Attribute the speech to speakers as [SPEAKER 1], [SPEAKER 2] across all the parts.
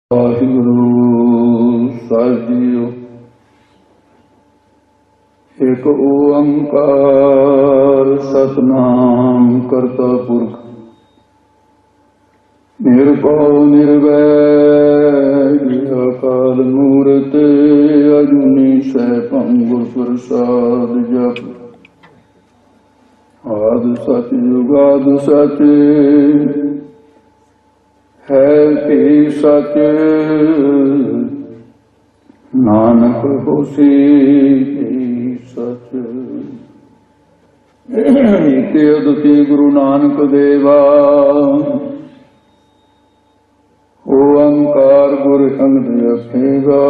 [SPEAKER 1] ਵਾਹਿਗੁਰੂ ਸਾਹਿਬ JIO. ਇੱਕ ਓੰਕਾਰ ਸਤਿਨਾਮ ਕਰਤਾ ਪੁਰਖ ਨਿਰਭਉ ਨਿਰਵੈਰ ਅਕਾਲ ਮੂਰਤ ਅਜੂਨੀ ਸੈਭੰ ਗੁਰ ਪ੍ਰਸਾਦ ਜਪ। ਆਦਿ ਸਚ ਜੁਗਾਦਿ ਸਚ ਹੈ ਭੀ ਸਚ ਨਾਨਕ ਹੋਸੀ ਭੀ ਸਚ। ਏਕ ਅਦੁੱਤੀ ਗੁਰੂ ਨਾਨਕ ਦੇਵਾ ਓੰਕਾਰ ਗੁਰ ਅੰਗਦ ਅਖੇਗਾ।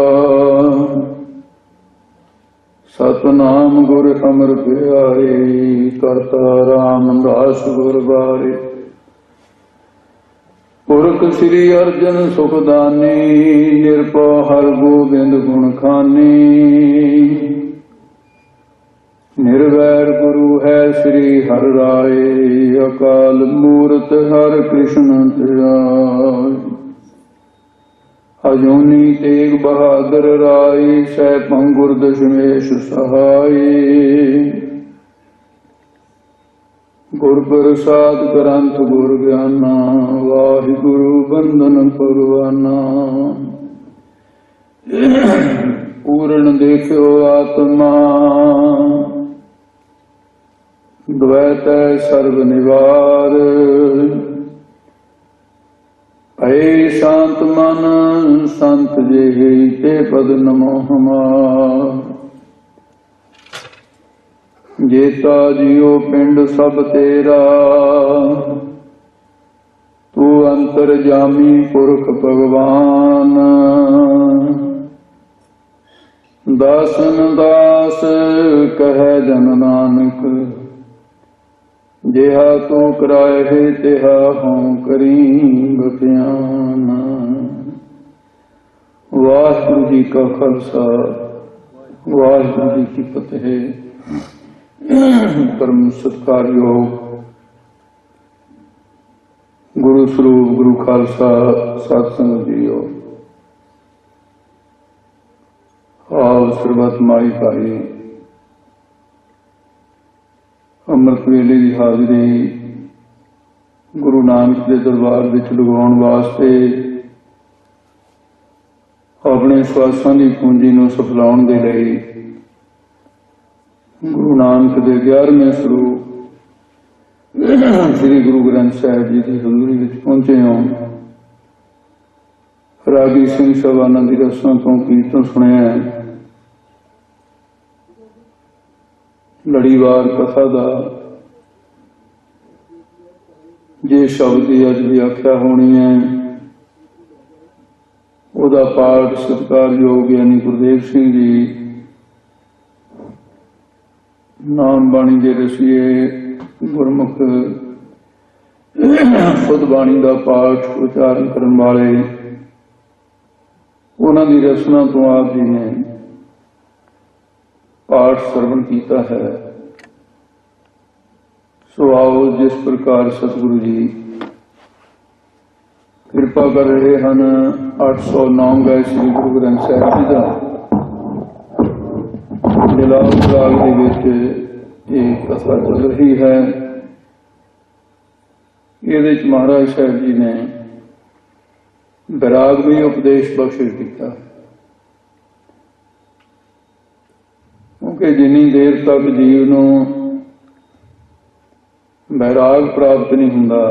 [SPEAKER 1] ਸਤਿਨਾਮ ਗੁਰ ਅਮਰ ਧਿਆਏ ਕਰਤਾ ਰਾਮਦਾਸ ਗੁਰ ਬਾਰੇ। ਪੁਰਖ ਸ੍ਰੀ ਅਰਜਨ ਸੁਖਦਾਨੀ ਨਿਰਭਉ ਹਰਿ ਗੋਬਿੰਦ ਗੁਣ ਖਾਨੀ। ਨਿਰਵੈਰ ਗੁਰੂ ਹੈ ਸ੍ਰੀ ਹਰਿ ਰਾਏ ਅਕਾਲ ਮੂਰਤ ਹਰਿ ਕ੍ਰਿਸ਼ਨ ਧਿਆਏ। ਅਜੂਨੀ ਤੇਗ ਬਹਾਦਰ ਰਾਏ ਸੈਭੰ ਗੁਰ ਦਸ਼ਮੇਸ਼ ਸਹਾਈ। ਗੁਰ ਪ੍ਰਸਾਦ ਗ੍ਰੰਥ ਗੁਰ ਗਿਆਨਾ ਵਾਹਿਗੁਰੂ ਬੰਦਨ ਪਰਵਾਨਾ। ਪੂਰਨ ਦੇਖਿਓ ਆਤਮਾ ਦ્વੈਤੈ ਸਰਬ ਨਿਵਾਰ। ਭੈ ਸ਼ਾਂਤ ਮਨ ਸੰਤ ਜਿਹੇ ਤੇ ਪਦ ਨਮੋ ਹਮਾਰ। ਜੇਤਾ ਜੀਓ ਪਿੰਡ ਸਭ ਤੇਰਾ ਤੂੰ ਅੰਤਰਜਾਮੀ ਪੁਰਖ ਭਗਵਾਨ। ਦਾਸਨ ਦਾਸ ਕਹੈ ਜਨ ਨਾਨਕ ਜਿਹਾ ਤੂੰ ਕਰਾਏ ਤਿਹਾ ਹਉ ਕਰੀ ਬਖਿਆਨ। ਵਾਹਿਗੁਰੂ ਜੀ ਕਾ ਖਾਲਸਾ ਵਾਹਿਗੁਰੂ ਜੀ ਕੀ ਫਤਿਹ। ਪਰਮ ਸਤਿਕਾਰਯੋਗ ਗੁਰੂ ਸਰੂਪ ਗੁਰੂ ਖਾਲਸਾ ਸਾਧ ਸੰਗਤ ਜੀਓ। ਆਪ ਸਰਬਤ ਮਾਈ ਭਾਈ ਅੰਮ੍ਰਿਤ ਵੇਲੇ ਦੀ ਹਾਜ਼ਰੀ ਗੁਰੂ ਨਾਨਕ ਦੇ ਦਰਬਾਰ ਵਿੱਚ ਲਗਾਉਣ ਵਾਸਤੇ ਆਪਣੇ ਸਵਾਸਾਂ ਦੀ ਪੂੰਜੀ ਨੂੰ ਸਫਲਾਉਣ ਦੇ ਲਈ ਗੁਰੂ ਨਾਨਕ ਦੇ 11ਵੇਂ ਸਰੂਪ ਸ੍ਰੀ ਗੁਰੂ ਗ੍ਰੰਥ ਸਾਹਿਬ ਜੀ ਦੀ ਹਜ਼ੂਰੀ ਵਿੱਚ ਪਹੁੰਚੇ ਹੋ। ਰਾਗੀ ਸਿੰਘ ਸਾਹਿਬਾਨਾਂ ਦੀ ਰਸਮਾਂ ਤੋਂ ਕੀਰਤਨ ਸੁਣਿਆ। ਲੜੀਵਾਰ ਕਥਾ ਦਾ ਜੇ ਸ਼ਬਦ ਦੀ ਅੱਜ ਵੀ ਆਖਿਆ ਹੋਣੀ ਹੈ ਉਹਦਾ ਪਾਠ ਸਤਿਕਾਰਯੋਗ ਯਾਨੀ ਗੁਰਦੇਵ ਸਿੰਘ ਜੀ ਨਾਮ ਬਾਣੀ ਦੇ ਰਸੀਏ ਗੁਰਮੁਖ ਖੁਦ ਬਾਣੀ ਦਾ ਪਾਠ ਉਚਾਰਨ ਕਰਨ ਵਾਲੇ ਉਹਨਾਂ ਦੀ ਰਸਨਾ ਤੋਂ ਆਪ ਜੀ ਨੇ ਪਾਠ ਸਰਵਣ ਕੀਤਾ ਹੈ। ਸੋ ਆਓ ਜਿਸ ਪ੍ਰਕਾਰ ਸਤਿਗੁਰੂ ਜੀ ਕਿਰਪਾ ਕਰ ਰਹੇ ਹਨ 809 ਗਏ ਸ੍ਰੀ ਗੁਰੂ ਗ੍ਰੰਥ ਸਾਹਿਬ ਜੀ ਦਾ ਜਲਾਲ ਰਾਗ ਦੇ ਵਿੱਚ ਇਹ ਕਥਾ ਚੱਲ ਰਹੀ ਹੈ। ਇਹਦੇ ਚ ਮਹਾਰਾਜ ਸਾਹਿਬ ਜੀ ਨੇ ਬੈਰਾਗਮਈ ਉਪਦੇਸ਼ ਬਖਸ਼ਿਸ਼ ਕੀਤਾ ਕਿਉਂਕਿ ਜਿੰਨੀ ਦੇਰ ਤੱਕ ਜੀਵ ਨੂੰ ਬੈਰਾਗ ਪ੍ਰਾਪਤ ਨਹੀਂ ਹੁੰਦਾ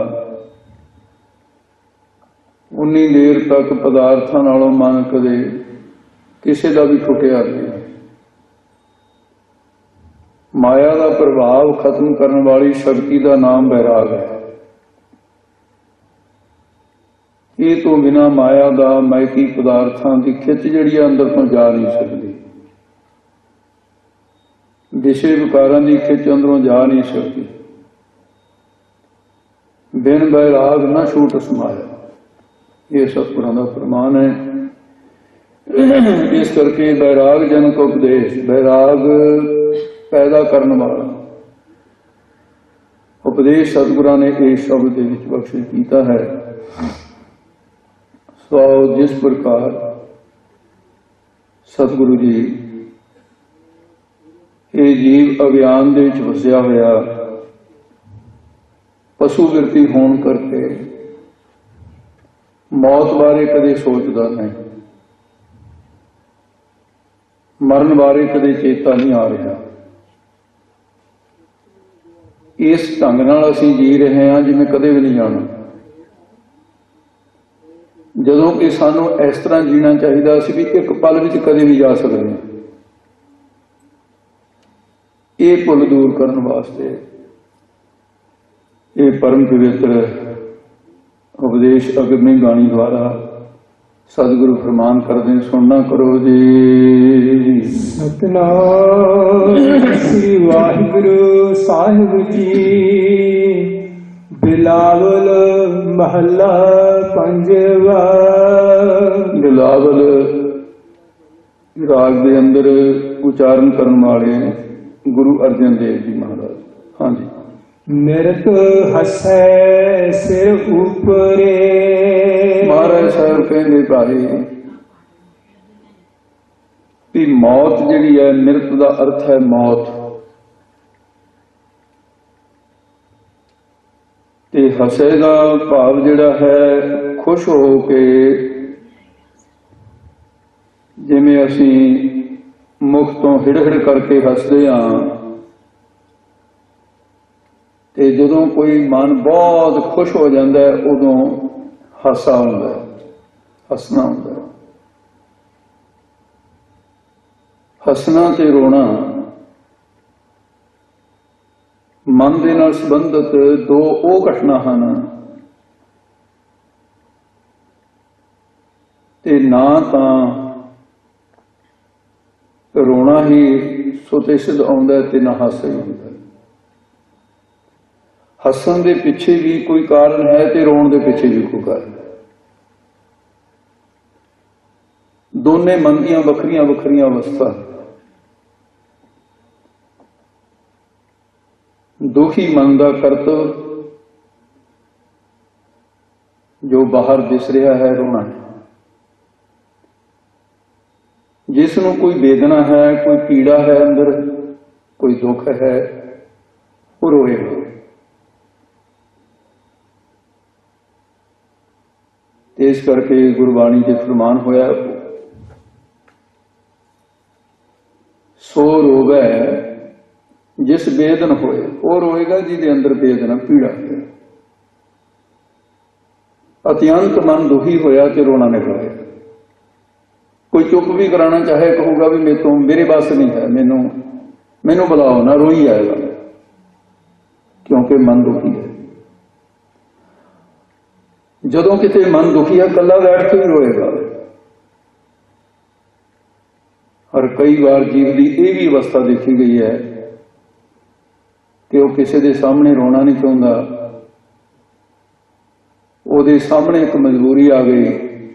[SPEAKER 1] ਉਨੀ ਦੇਰ ਤੱਕ ਪਦਾਰਥਾਂ ਨਾਲੋਂ ਮਨ ਕਦੇ ਕਿਸੇ ਦਾ ਵੀ ਛੁੱਟਿਆ ਨਹੀਂ। ਮਾਇਆ ਦਾ ਪ੍ਰਭਾਵ ਖਤਮ ਕਰਨ ਵਾਲੀ ਸ਼ਕਤੀ ਦਾ ਨਾਮ ਬੈਰਾਗ ਹੈ। ਇਹ ਤੋਂ ਬਿਨਾਂ ਮਾਇਆ ਦਾ ਮਾਇਕੀ ਪਦਾਰਥਾਂ ਦੀ ਖਿੱਚ ਜਿਹੜੀ ਅੰਦਰ ਤੋਂ ਜਾ ਨਹੀਂ ਸਕਦੀ। ਵਿਸ਼ੇ ਵਿਕਾਰਾਂ ਦੀ ਖਿੱਚ ਅੰਦਰੋਂ ਜਾ ਨਹੀਂ ਸਕਦੀ। ਬਿਨ ਬੈਰਾਗ ਨਾ ਛੂਟ ਸਮਾਇਆ, ਇਹ ਸਤਿਗੁਰਾਂ ਦਾ ਫਰਮਾਨ ਹੈ। ਇਸ ਕਰਕੇ ਬੈਰਾਗ ਜਨਕ ਉਪਦੇਸ਼, ਬੈਰਾਗ ਪੈਦਾ ਕਰਨ ਵਾਲਾ ਉਪਦੇਸ਼ ਸਤਿਗੁਰਾਂ ਨੇ ਇਸ ਸ਼ਬਦ ਦੇ ਵਿੱਚ ਬਖਸ਼ਿਸ਼ ਕੀਤਾ ਹੈ। ਸੋ ਜਿਸ ਪ੍ਰਕਾਰ ਸਤਿਗੁਰੂ ਜੀ ਇਹ ਜੀਵ ਅਗਿਆਨ ਦੇ ਵਿੱਚ ਵਸਿਆ ਹੋਇਆ ਪਸ਼ੂ ਵਿਰਤੀ ਹੋਣ ਕਰਕੇ ਮੌਤ ਬਾਰੇ ਕਦੇ ਸੋਚਦਾ ਨਹੀਂ, ਮਰਨ ਬਾਰੇ ਕਦੇ ਚੇਤਾ ਨਹੀਂ ਆ ਰਿਹਾ। ਇਸ ਢੰਗ ਨਾਲ ਅਸੀਂ ਜੀ ਰਹੇ ਹਾਂ ਜਿਵੇਂ ਕਦੇ ਵੀ ਨਹੀਂ ਜਾਣਾ, ਜਦੋਂ ਕਿ ਸਾਨੂੰ ਇਸ ਤਰ੍ਹਾਂ ਜੀਣਾ ਚਾਹੀਦਾ ਸੀ ਵੀ ਇੱਕ ਪਲ ਵਿੱਚ ਕਦੇ ਵੀ ਜਾ ਸਕਦੇ ਹਾਂ। ਇਹ ਭੁੱਲ ਦੂਰ ਕਰਨ ਵਾਸਤੇ ਇਹ ਪਰਮ ਪਵਿੱਤਰ ਉਪਦੇਸ਼ ਅਗਮੀ ਬਾਣੀ ਦੁਆਰਾ ਸਤਿਗੁਰੂ ਫਰਮਾਨ ਕਰਦੇ, ਸੁਣਨਾ ਕਰੋ ਜੀ।
[SPEAKER 2] ਸਤਿਨਾਮ ਸ੍ਰੀ ਵਾਹਿਗੁਰੂ ਸਾਹਿਬ ਜੀ। ਬਿਲਾਵਲ ਮਹੱਲਾ ਪੰਜਵਾ।
[SPEAKER 1] ਬਿਲਾਵਲ ਰਾਗ ਦੇ ਅੰਦਰ ਉਚਾਰਨ ਕਰਨ ਵਾਲੇ ਗੁਰੂ ਅਰਜਨ ਦੇਵ ਜੀ ਮਹਾਰਾਜ। ਹਾਂਜੀ।
[SPEAKER 2] ਮਿਰਤ ਹਸੈ ਸਿਰ ਉਪਰੇ।
[SPEAKER 1] ਮਹਾਰਾਜ ਸਾਹਿਬ ਕਹਿੰਦੇ ਭਾਈ ਵੀ ਮੌਤ ਜਿਹੜੀ ਹੈ, ਮਿਰਤ ਦਾ ਅਰਥ ਹੈ ਮੌਤ, ਤੇ ਹਸੇ ਦਾ ਭਾਵ ਜਿਹੜਾ ਹੈ ਖੁਸ਼ ਹੋ ਕੇ, ਜਿਵੇਂ ਅਸੀਂ ਮੁਖ ਤੋਂ ਹਿੜ-ਹਿੜ ਕਰਕੇ ਹੱਸਦੇ ਹਾਂ, ਤੇ ਜਦੋਂ ਕੋਈ ਮਨ ਬਹੁਤ ਖੁਸ਼ ਹੋ ਜਾਂਦਾ ਹੈ ਉਦੋਂ ਹਾਸਾ ਹੁੰਦਾ ਹੈ, ਹੱਸਣਾ ਹੁੰਦਾ ਹੈ। ਹੱਸਣਾ ਤੇ ਰੋਣਾ ਮਨ ਦੇ ਨਾਲ ਸੰਬੰਧਿਤ ਦੋ ਉਹ ਘਟਨਾ ਹਨ, ਤੇ ਨਾ ਤਾਂ ਰੋਣਾ ਹੀ ਸੁਤੇ ਸਿੱਧ ਆਉਂਦਾ ਤੇ ਨਾ ਹਾਸਾ ਹੀ ਹੁੰਦਾ। ਹੱਸਣ ਦੇ ਪਿੱਛੇ ਵੀ ਕੋਈ ਕਾਰਨ ਹੈ ਤੇ ਰੋਣ ਦੇ ਪਿੱਛੇ ਵੀ ਕੋਈ ਕਾਰਨ ਹੈ। ਦੋਨੇ ਮਨ ਦੀਆਂ ਵੱਖਰੀਆਂ ਵੱਖਰੀਆਂ ਅਵਸਥਾ। ਦੁਖੀ ਮਨ ਦਾ ਕਰਤਵ ਜੋ ਬਾਹਰ ਦਿਸ ਰਿਹਾ ਹੈ ਰੋਣਾ ਹੈ। ਜਿਸ ਨੂੰ ਕੋਈ ਵੇਦਨਾ ਹੈ, ਕੋਈ ਪੀੜਾ ਹੈ ਅੰਦਰ, ਕੋਈ ਦੁੱਖ ਹੈ, ਉਹ ਰੋਏਗਾ। ਇਸ ਕਰਕੇ ਗੁਰਬਾਣੀ ਦੇ ਫਰਮਾਨ ਹੋਇਆ, ਸੋ ਰੋਵੇ ਜਿਸ ਬੇਦਨ ਹੋਏ। ਉਹ ਰੋਏਗਾ ਜਿਹਦੇ ਅੰਦਰ ਬੇਦਨਾ ਪੀੜਾ ਹੈ। ਅਤਿਅੰਤ ਮਨ ਦੁਖੀ ਹੋਇਆ ਤੇ ਰੋਣਾ ਨਿਕਲਿਆ। ਕੋਈ ਚੁੱਪ ਵੀ ਕਰਾਉਣਾ ਚਾਹੇ ਕਹੂਗਾ ਵੀ ਮੇਰੇ ਬਸ ਨਹੀਂ ਹੈ, ਮੈਨੂੰ ਬੁਲਾਓ ਨਾ, ਰੋਈ ਆਏਗਾ, ਕਿਉਂਕਿ ਮਨ ਦੁਖੀ ਹੈ। ਜਦੋਂ ਕਿਤੇ ਮਨ ਦੁਖੀ ਹੈ ਇਕੱਲਾ ਬੈਠ ਕੇ ਵੀ ਰੋਏਗਾ। ਔਰ ਕਈ ਵਾਰ ਜੀਵ ਦੀ ਇਹ ਵੀ ਅਵਸਥਾ ਦੇਖੀ ਗਈ ਹੈ ਕਿ ਉਹ ਕਿਸੇ ਦੇ ਸਾਹਮਣੇ ਰੋਣਾ ਨਹੀਂ ਚਾਹੁੰਦਾ। ਉਹਦੇ ਸਾਹਮਣੇ ਇੱਕ ਮਜਬੂਰੀ ਆ ਗਈ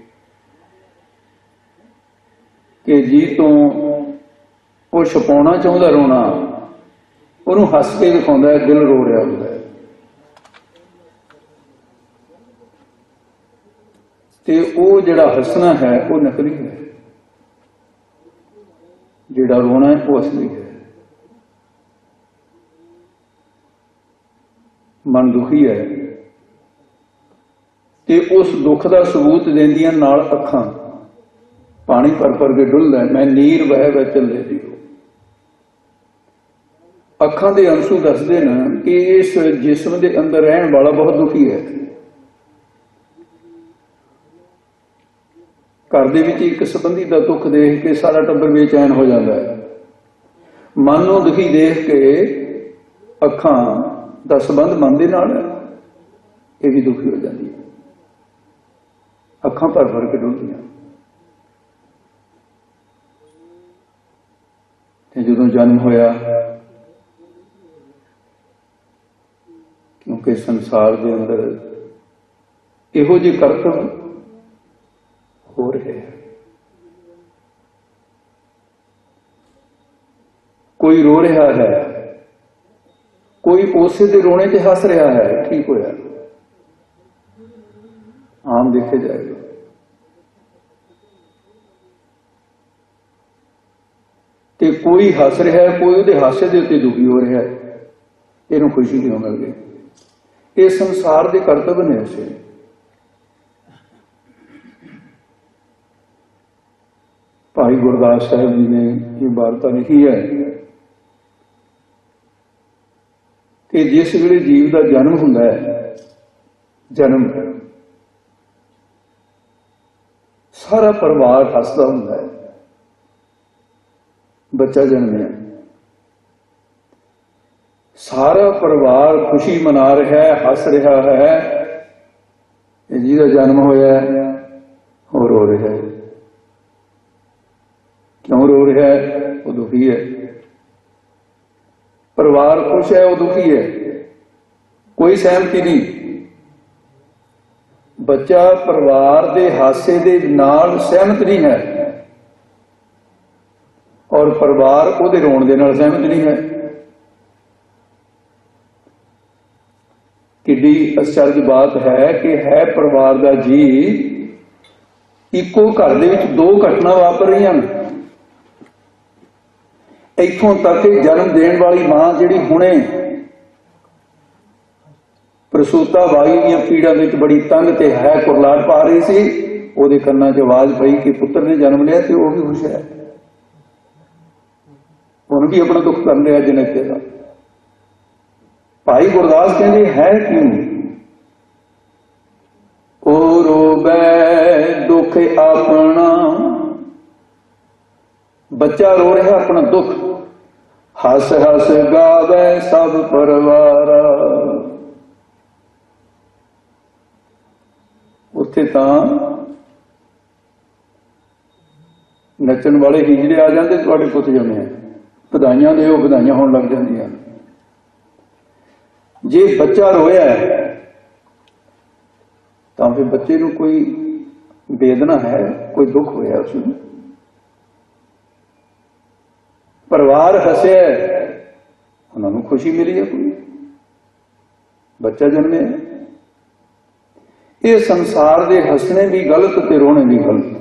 [SPEAKER 1] ਕਿ ਜੀ ਤੋਂ ਉਹ ਛੁਪਾਉਣਾ ਚਾਹੁੰਦਾ ਰੋਣਾ, ਉਹਨੂੰ ਹੱਸ ਕੇ ਦਿਖਾਉਂਦਾ ਹੈ, ਦਿਲ ਰੋ ਰਿਹਾ ਹੁੰਦਾ ਹੈ। ਤੇ ਉਹ ਜਿਹੜਾ ਹੱਸਣਾ ਹੈ ਉਹ ਨਕਲੀ ਹੈ, ਜਿਹੜਾ ਰੋਣਾ ਹੈ ਉਹ ਅਸਲੀ ਹੈ। ਮਨ ਦੁਖੀ ਹੈ ਤੇ ਉਸ ਦੁੱਖ ਦਾ ਸਬੂਤ ਦਿੰਦੀਆਂ ਨਾਲ ਅੱਖਾਂ ਪਾਣੀ ਭਰ ਕੇ ਡੁੱਲਦਾ। ਮੈਂ ਨੀਰ ਵਹਿ ਵਹਿ ਚੱਲੇ ਦੀ। ਅੱਖਾਂ ਦੇ ਅੰਸੂ ਦੱਸਦੇ ਨੇ ਕਿ ਇਸ ਜਿਸਮ ਦੇ ਅੰਦਰ ਰਹਿਣ ਵਾਲਾ ਬਹੁਤ ਦੁਖੀ ਹੈ। ਘਰ ਦੇ ਵਿੱਚ ਇੱਕ ਸੰਬੰਧੀ ਦਾ ਦੁੱਖ ਦੇਖ ਕੇ ਸਾਰਾ ਟੱਬਰ ਬੇਚੈਨ ਹੋ ਜਾਂਦਾ ਹੈ। ਮਨ ਨੂੰ ਦੁਖੀ ਦੇਖ ਕੇ ਅੱਖਾਂ ਦਾ ਸੰਬੰਧ ਮਨ ਦੇ ਨਾਲ ਹੈ, ਇਹ ਵੀ ਦੁਖੀ ਹੋ ਜਾਂਦੀ ਹੈ। ਅੱਖਾਂ ਭਰ ਕੇ ਡੁੱਲਦੀਆਂ। ਤੇ ਜਦੋਂ ਜਨਮ ਹੋਇਆ, ਕਿਉਂਕਿ ਸੰਸਾਰ ਦੇ ਅੰਦਰ ਇਹੋ ਜਿਹੇ ਕਰਤਵ ਹੋ ਰਹੇ ਹੈ। ਕੋਈ ਰੋ ਰਿਹਾ ਹੈ, ਕੋਈ ਉਸੇ ਦੇ ਰੋਣੇ ਤੇ ਹੱਸ ਰਿਹਾ ਹੈ। ਠੀਕ ਹੋਇਆ, ਆਮ ਦੇਖੇ ਜਾਏਗਾ। ਤੇ ਕੋਈ ਹੱਸ ਰਿਹਾ, ਕੋਈ ਉਹਦੇ ਹਾਸੇ ਦੇ ਉੱਤੇ ਦੁਖੀ ਹੋ ਰਿਹਾ, ਇਹਨੂੰ ਖੁਸ਼ੀ ਕਿਉਂ ਮਿਲ ਗਈ? ਇਹ ਸੰਸਾਰ ਦੇ ਕਰਤੱਵ ਨੇ ਉਸੇ। ਭਾਈ ਗੁਰਦਾਸ ਸਾਹਿਬ ਜੀ ਨੇ ਇਹ ਵਾਰਤਾ ਲਿਖੀ ਹੈ ਕਿ ਜਿਸ ਵੇਲੇ ਜੀਵ ਦਾ ਜਨਮ ਹੁੰਦਾ ਹੈ, ਜਨਮ ਸਾਰਾ ਪਰਿਵਾਰ ਹੱਸਦਾ ਹੁੰਦਾ ਹੈ। ਬੱਚਾ ਜਨਮਿਆ, ਸਾਰਾ ਪਰਿਵਾਰ ਖੁਸ਼ੀ ਮਨਾ ਰਿਹਾ ਹੈ, ਹੱਸ ਰਿਹਾ ਹੈ। ਜਿਹਦਾ ਜਨਮ ਹੋਇਆ ਉਹ ਰੋ ਰਿਹਾ ਹੈ। ਕਿਉਂ ਰੋ ਰਿਹਾ ਹੈ? ਉਹ ਦੁਖੀ ਹੈ। ਪਰਿਵਾਰ ਖੁਸ਼ ਹੈ, ਉਹ ਦੁਖੀ ਹੈ। ਕੋਈ ਸਹਿਮਤੀ ਨਹੀਂ। ਬੱਚਾ ਪਰਿਵਾਰ ਦੇ ਹਾਸੇ ਦੇ ਨਾਲ ਸਹਿਮਤ ਨਹੀਂ ਹੈ, ਔਰ ਪਰਿਵਾਰ ਉਹਦੇ ਰੋਣ ਦੇ ਨਾਲ ਸਹਿਮਤ ਨਹੀਂ ਹੈ। ਕਿੱਡੀ ਅਚਰਜ ਬਾਤ ਹੈ ਕਿ ਹੈ ਪਰਿਵਾਰ ਦਾ ਜੀ, ਇੱਕੋ ਘਰ ਦੇ ਵਿੱਚ ਦੋ ਘਟਨਾ ਵਾਪਰ ਰਹੀਆਂ ਨੇ। ਇੱਥੋਂ ਤੱਕ ਕਿ ਜਨਮ ਦੇਣ ਵਾਲੀ ਮਾਂ ਜਿਹੜੀ ਹੁਣੇ ਪ੍ਰਸੂਤਾ ਵਾਯੂ ਦੀਆਂ ਪੀੜਾਂ ਵਿੱਚ ਬੜੀ ਤੰਗ ਤੇ ਹੈ ਕੁਰਲਾਟ ਪਾ ਰਹੀ ਸੀ, ਉਹਦੇ ਕੰਨਾਂ 'ਚ ਆਵਾਜ਼ ਪਈ ਕਿ ਪੁੱਤਰ ਨੇ ਜਨਮ ਲਿਆ, ਤੇ ਉਹ ਵੀ ਖੁਸ਼ ਹੈ। ਉਹਨੂੰ ਵੀ ਆਪਣਾ ਦੁੱਖ ਕਰ ਲਿਆ ਜਨੇਤੇ ਦਾ। ਭਾਈ ਗੁਰਦਾਸ ਕਹਿੰਦੇ ਹੈ ਕਿਉਂ? ਉਹ ਰੋਵੇ ਦੁੱਖ ਆਪਣਾ, ਬੱਚਾ ਰੋ ਰਿਹਾ ਆਪਣਾ ਦੁੱਖ, ਹੱਸ ਹੱਸ ਗਾਵੇ ਸਭ ਪਰਿਵਾਰ। ਉੱਥੇ ਤਾਂ ਨੱਚਣ ਵਾਲੇ ਹੀਜੜੇ ਆ ਜਾਂਦੇ, ਤੁਹਾਡੇ ਪੁੱਤ ਜੰਮੇ, ਵਧਾਈਆਂ ਦਿਓ, ਵਧਾਈਆਂ ਹੋਣ ਲੱਗ ਜਾਂਦੀਆਂ। ਜੇ ਬੱਚਾ ਰੋਇਆ ਤਾਂ ਫਿਰ ਬੱਚੇ ਨੂੰ ਕੋਈ ਵੇਦਨਾ ਹੈ, ਕੋਈ ਦੁੱਖ ਹੋਇਆ ਉਸ ਨੂੰ। ਪਰਿਵਾਰ ਹੱਸਿਆ, ਉਹਨਾਂ ਨੂੰ ਖੁਸ਼ੀ ਮਿਲੀ ਹੈ, ਕੋਈ ਬੱਚਾ ਜਨਮਿਆ। ਇਹ ਸੰਸਾਰ ਦੇ ਹੱਸਣੇ ਵੀ ਗਲਤ ਤੇ ਰੋਣੇ ਵੀ ਗਲਤ।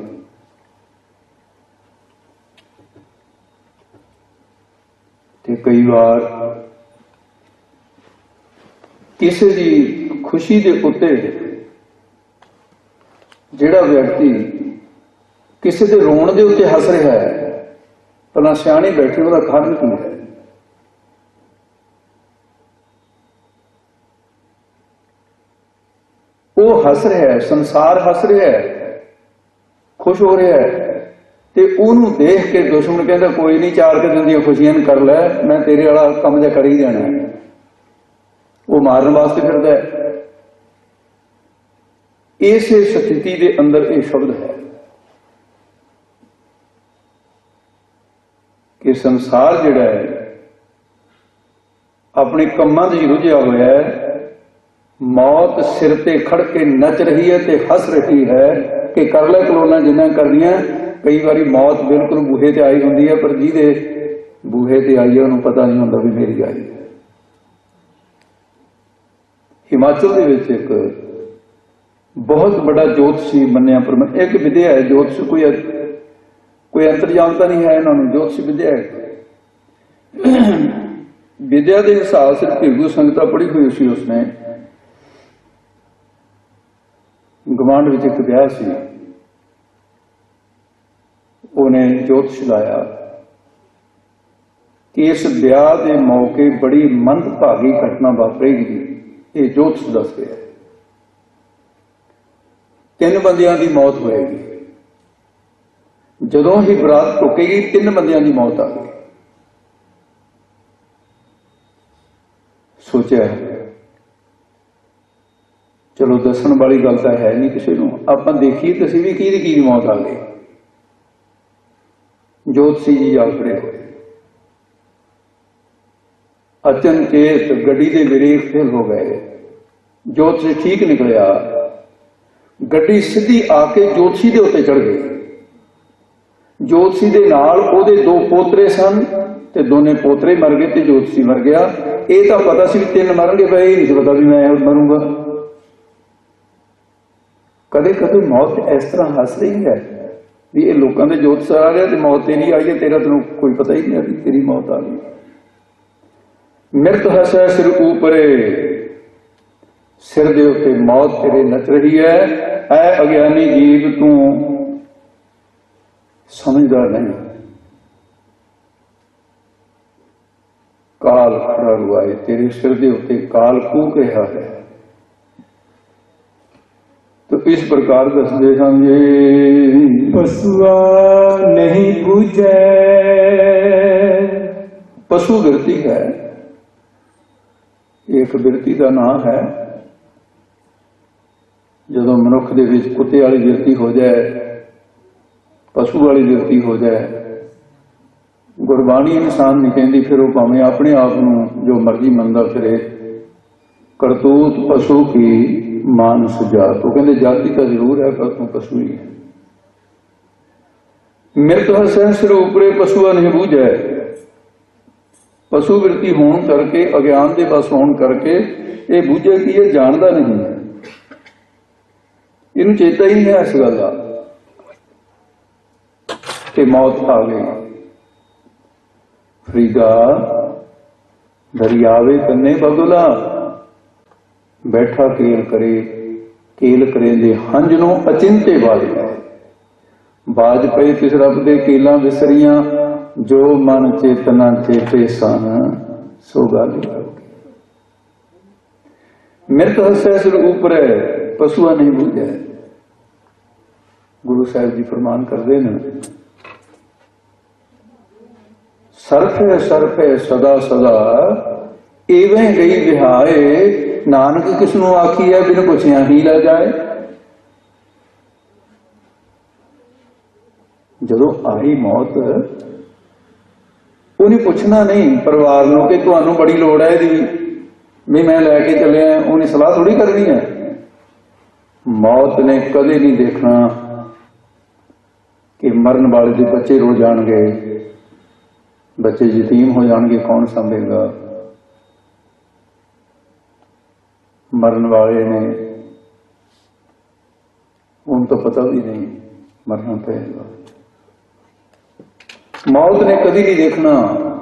[SPEAKER 1] ਤੇ ਕਈ ਵਾਰ ਕਿਸੇ ਦੀ ਖੁਸ਼ੀ ਦੇ ਉੱਤੇ ਜਿਹੜਾ ਵਿਅਕਤੀ ਕਿਸੇ ਦੇ ਰੋਣ ਦੇ ਉੱਤੇ ਹੱਸ ਰਿਹਾ ਹੈ, ਭਲਾ ਸਿਆਣੇ ਬੈਠੇ ਉਹਦਾ ਕਾਰਨ ਕੀ ਹੈ? ਉਹ ਹੱਸ ਰਿਹਾ ਹੈ, ਸੰਸਾਰ ਹੱਸ ਰਿਹਾ ਹੈ, ਖੁਸ਼ ਹੋ ਰਿਹਾ ਹੈ, ਤੇ ਉਹਨੂੰ ਦੇਖ ਕੇ ਦੁਸ਼ਮਣ ਕਹਿੰਦਾ ਕੋਈ ਨਹੀਂ, 4 ਦਿਨ ਦੀਆਂ ਖੁਸ਼ੀਆਂ ਕਰ ਲੈ, ਮੈਂ ਤੇਰੇ ਵਾਲਾ ਕੰਮ ਜਿਹਾ ਕਰ ਹੀ ਦੇਣਾ। ਉਹ ਮਾਰਨ ਵਾਸਤੇ ਫਿਰਦਾ ਹੈ। ਇਸੇ ਸਥਿਤੀ ਦੇ ਅੰਦਰ ਇਹ ਸ਼ਬਦ ਹੈ ਕਿ ਸੰਸਾਰ ਜਿਹੜਾ ਹੈ ਆਪਣੇ ਕੰਮਾਂ 'ਚ ਰੁੱਝਿਆ ਹੋਇਆ ਹੈ। ਮੌਤ ਸਿਰ ਤੇ ਖੜ ਕੇ ਨੱਚ ਰਹੀ ਹੈ ਤੇ ਹੱਸ ਰਹੀ ਹੈ ਕਿ ਕਰ ਲੈ ਕਲੋਲਾਂ ਜਿੰਨਾ ਕਰਨੀਆਂ। ਕਈ ਵਾਰੀ ਮੌਤ ਬਿਲਕੁਲ ਬੂਹੇ ਤੇ ਆਈ ਹੁੰਦੀ ਹੈ, ਪਰ ਜਿਹਦੇ ਬੂਹੇ ਤੇ ਆਈ ਹੈ ਉਹਨੂੰ ਪਤਾ ਨਹੀਂ ਹੁੰਦਾ ਵੀ ਮੇਰੀ ਆਈ ਹੈ। ਹਿਮਾਚਲ ਦੇ ਵਿੱਚ ਇੱਕ ਬਹੁਤ ਵੱਡਾ ਜੋਤਸ਼ੀ ਮੰਨਿਆ ਇੱਕ ਵਿਦਿਆ ਹੈ। ਜੋਤਸ਼ ਕੋਈ ਅੰਤਰਜਾਮਤਾ ਨਹੀਂ ਹੈ ਇਹਨਾਂ ਨੂੰ, ਜੋਤਸ਼ ਵਿਦਿਆ ਹੈ। ਵਿਦਿਆ ਦੇ ਹਿਸਾਬ ਸਿਰ ਭੇਗੂ ਸੰਗਤਾ ਪੜ੍ਹੀ ਹੋਈ ਸੀ ਉਸਨੇ। ਗਵਾਂਢ ਵਿੱਚ ਇੱਕ ਵਿਆਹ ਸੀ, ਉਹਨੇ ਜੋਤਿਸ਼ ਲਾਇਆ ਕਿ ਇਸ ਵਿਆਹ ਦੇ ਮੌਕੇ ਬੜੀ ਮੰਦਭਾਗੀ ਘਟਨਾ ਵਾਪਰੇਗੀ। ਇਹ ਜੋਤਿਸ਼ ਦੱਸ ਰਿਹਾ 3 ਬੰਦਿਆਂ ਦੀ ਮੌਤ ਹੋਏਗੀ। ਜਦੋਂ ਹੀ ਬਰਾਤ ਟੁੱਕੇਗੀ 3 ਬੰਦਿਆਂ ਦੀ ਮੌਤ ਆ ਗਈ। ਸੋਚਿਆ ਚਲੋ ਦੱਸਣ ਵਾਲੀ ਗੱਲ ਤਾਂ ਹੈ ਨਹੀਂ ਕਿਸੇ ਨੂੰ, ਆਪਾਂ ਦੇਖੀਏ ਤਾਂ ਅਸੀਂ ਵੀ ਕਿਹਦੀ ਕੀ ਮੌਤ ਆ ਗਈ। ਜੋਤਸ਼ੀ ਜੀ ਆਖੜੇ ਹੋਏ, ਅਚਨਚੇਤ ਗੱਡੀ ਦੇ ਬ੍ਰੇਕ ਫੇਲ ਹੋ ਗਏ। ਜੋਤਸ਼ੀ ਠੀਕ ਨਿਕਲਿਆ, ਗੱਡੀ ਸਿੱਧੀ ਆ ਕੇ ਜੋਤਸ਼ੀ ਦੇ ਉੱਤੇ ਚੜ ਗਈ। ਜੋਤਸ਼ੀ ਦੇ ਨਾਲ ਉਹਦੇ 2 ਪੋਤਰੇ ਸਨ ਤੇ ਦੋਨੇ ਪੋਤਰੇ ਮਰ ਗਏ ਤੇ ਜੋਤਸ਼ੀ ਮਰ ਗਿਆ। ਇਹ ਤਾਂ ਪਤਾ ਸੀ ਵੀ 3 ਮਰਨਗੇ, ਪਰ ਇਹ ਨਹੀਂ ਪਤਾ ਵੀ ਮੈਂ ਮਰੂੰਗਾ। ਕਦੇ ਕਦੇ ਮੌਤ ਇਸ ਤਰ੍ਹਾਂ ਹੱਸ ਰਹੀ ਹੈ ਵੀ ਇਹ ਲੋਕਾਂ ਦੇ ਜੋਤ ਸਾ ਰਿਹਾ ਤੇ ਮੌਤ ਤੇਰੀ ਆਈ ਹੈ, ਤੇਰਾ ਤੈਨੂੰ ਕੋਈ ਪਤਾ ਹੀ ਨਹੀਂ ਤੇਰੀ ਮੌਤ ਆ ਗਈ। ਮਿਰਤ ਹਸੈ ਸਿਰ ਊਪਰੇ, ਸਿਰ ਦੇ ਉੱਤੇ ਮੌਤ ਤੇਰੇ ਨੱਚ ਰਹੀ ਹੈ। ਐ ਅਗਿਆਨੀ ਜੀਵ ਤੂੰ ਸਮਝਦਾ ਨਹੀਂ। ਕਾਲ ਖੜਾ ਰੁਆਏ, ਤੇਰੇ ਸਿਰ ਦੇ ਉੱਤੇ ਕਾਲ ਕੂਕ ਰਿਹਾ ਹੈ। तो इस प्रकार दसदे समझे
[SPEAKER 2] पशुआ नहीं बूझे।
[SPEAKER 1] पशु बिरती है, एक बिरती का नाम है। जदों मनुख दे विच कुत्ते वाली बिरती हो जाए, पशु वाली बिरती हो जाए, गुरबाणी इंसान नहीं कहती, फिर वो भावें अपने आप नूं जो मर्जी मनदा फिरे। करतूत पशु की मानस जात, वो कहते जाति तो जरूर है पर तू पशु ही है। मृत हसै सिर ऊपरे पशुआ नहीं बूझे। पशु वृत्ति होने करके, अज्ञान के बस होने करके ये बूझे कि ये जानता नहीं है, इन्हें चेता ही नहीं है इस गल का कि मौत आ गई। फरीदा दरियावे कन्ने बगुला, बैठा केल करे दे हंज नूं अचिंते वाले। बाज पए तिस रब दे केलां विसरियां, जो मन चेतना चेते सन सो गल। मृत हसै सिर ऊपरै पशुआ नहीं बूझै। गुरु साहिब जी फरमान करते हैं, सर्फ है सदा सदा, एवें गई विहाए। नानक किसनों आखी है बिन पुछिया ही लै जाए। जदों आई मौत, उन्हें पूछना नहीं परिवार नूं कि तुहानूं बड़ी लोड़ है दी भी मैं लैके चलिया, उन्हें सलाह थोड़ी करनी है। मौत ने कदे नहीं देखना कि मरन वाले दे बच्चे रो जाणगे, बच्चे यतीम हो जाणगे, कौन संभेगा। मरन वाले ने उन तो पता भी नहीं मरना पड़ेगा। मौत ने कभी नहीं देखना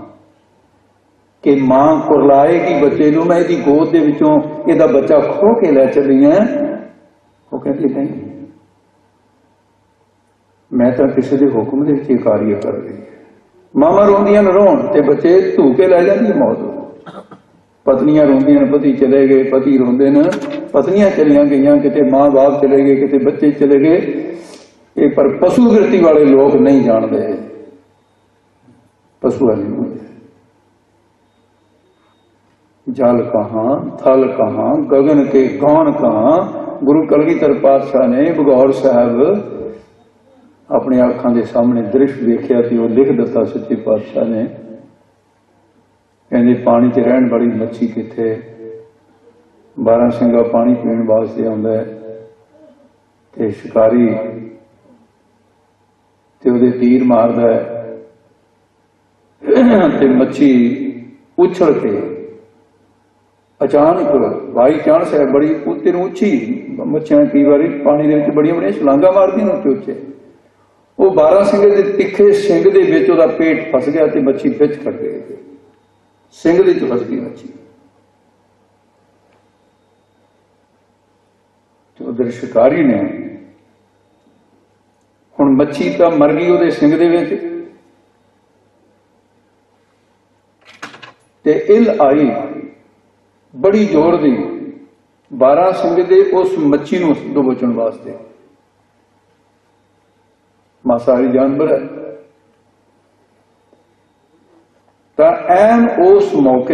[SPEAKER 1] कि मां कुरलाएगी बच्चे नूं, मैं इसदी गोद दे विचों इहदा बच्चा खो के लै चली है। वो कहती नहीं, मैं तो किसी के हुक्म दे विच कार्य कर रही है। मामा रोंदियां न रोण ते बच्चे धू के लै जांदी मौत। पत्नियां रोंदियां न पति चले गए, पति रोंदे न पत्नियां चलियां गईयां, किते मां बाप चले गए, किते बच्चे चले गए। ये पर पशु वृत्ति वाले लोग नहीं जानते। पशु वाले जल कहां, थल कहां, गगन के गौन कहां। गुरु कलगीधर पातशाह ने भगौर साहब अपने आंखां दे सामने दृश्य देखिया कि वो लिख दिता सच्चे पातशाह ने। कहते पानी च रहन वाली मच्छी किथे, 12 सिंगा पानी पीने वास्ते आउंदा है ते शिकारी ते उहदे तीर मारदा है ते मच्छी उछल के अचानक बाई चांस है बड़ी उत्ते नूं उछी। मच्छियां कई बार पानी दे विच बड़ियां बड़ियां छलांगा मारदियां उच्चे उच्चे। वो 12 सिंगे दे तिखे सिंग दे विच उहदा पेट फस गया ते मच्छी विच कट गई, सिंह दे विच फस गई मच्छी। तो उधर शिकारी ने हुण मच्छी तो मर गई उहदे सिंह दे विच ते इल आई बड़ी जोर दी 12 सिंह दे उस मच्छी नूं दबोचण वास्ते। मांसाहारी जानवर है। तां ऐन उस मौके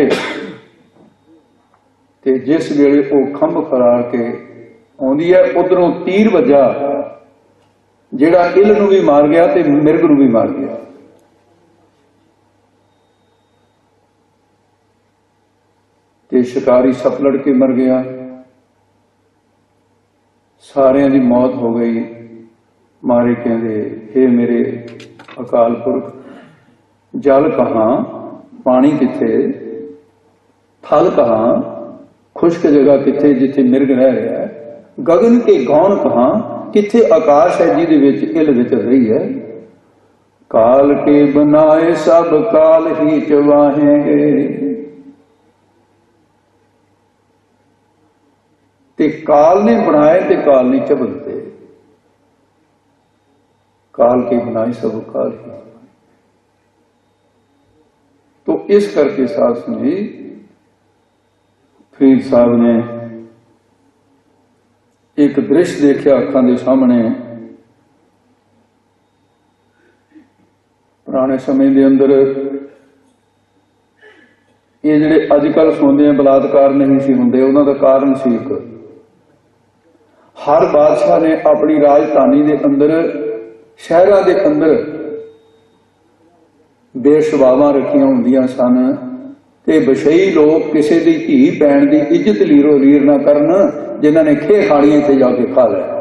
[SPEAKER 1] ते जिस वेले वो खंभ फरार के आउंदी है, उधरों तीर वजा जिहड़ा इल नूं भी मार गया ते मिर्ग नूं भी मार गया। ते शिकारी सपलड़ के मर गया। सारिਆਂ दी मौत हो गई। मारे कहंदे हे मेरे अकाल पुरख, जल कहां, पानी किथे, थल कहां, खुश्क जगह किथे जिथे मिर्ग रह रहा है, गगन के गौन कहां, किथे आकाश है जिहदे विच इल विचर रही है। काल के बनाए सब काल ही चवाहेंगे, ते काल ने बनाए ते काल नहीं चबलते। काल के बनाए सब काल ही। तो इस करके साध संगत जी फरीद साहब ने एक दृश्य देखा अखां दे सामने। पुराने समय के अंदर ये जिहड़े अजकल सुनते हैं बलात्कार नहीं सी हुंदे, उन्हां दा कारण सी एक, हर बादशाह ने अपनी राजधानी के अंदर शहरां दे अंदर बेशवावां रखियां हुंदियां सन ते बशई लोग किसी की धी भैन की इज्जत लीरो लीर ना करन, जिन्हां ने खे खाणियां इत्थे जाके खा लिया।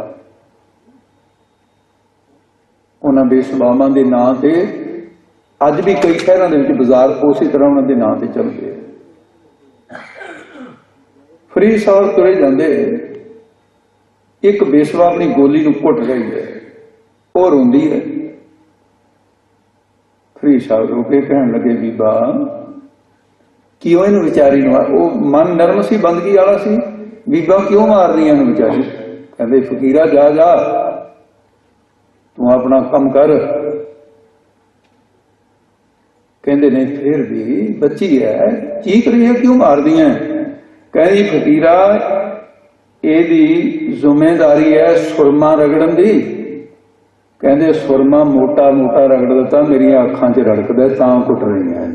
[SPEAKER 1] उन्हां बेशवावां दे नां ते अज भी कई शहरों के बाजार उसी तरह उन्हां दे नां ते चलदे। फरीद साहब तुरे जांदे, एक बेशवा अपनी गोली नूं घुट रही है, वो रोंदी है। फरीद साहब रो के कहण लगे, बीबा क्यों इन्हूं विचारी नूं, वो मन नरम सी, बंदगी वाला सी, बीबा क्यों मार रही इन्हूं विचारी? कहंदे फकीरा जा जा तू अपना काम कर। कहंदे नहीं फिर भी बच्ची है, चीख रही है, क्यों मार दी है? कहंदी फकीरा एदी जिम्मेदारी है सुरमा रगड़न दी। कहंदे सुरमा मोटा मोटा रगड़ दिता, मेरिया अखां च रड़कदा तां कुट रही है।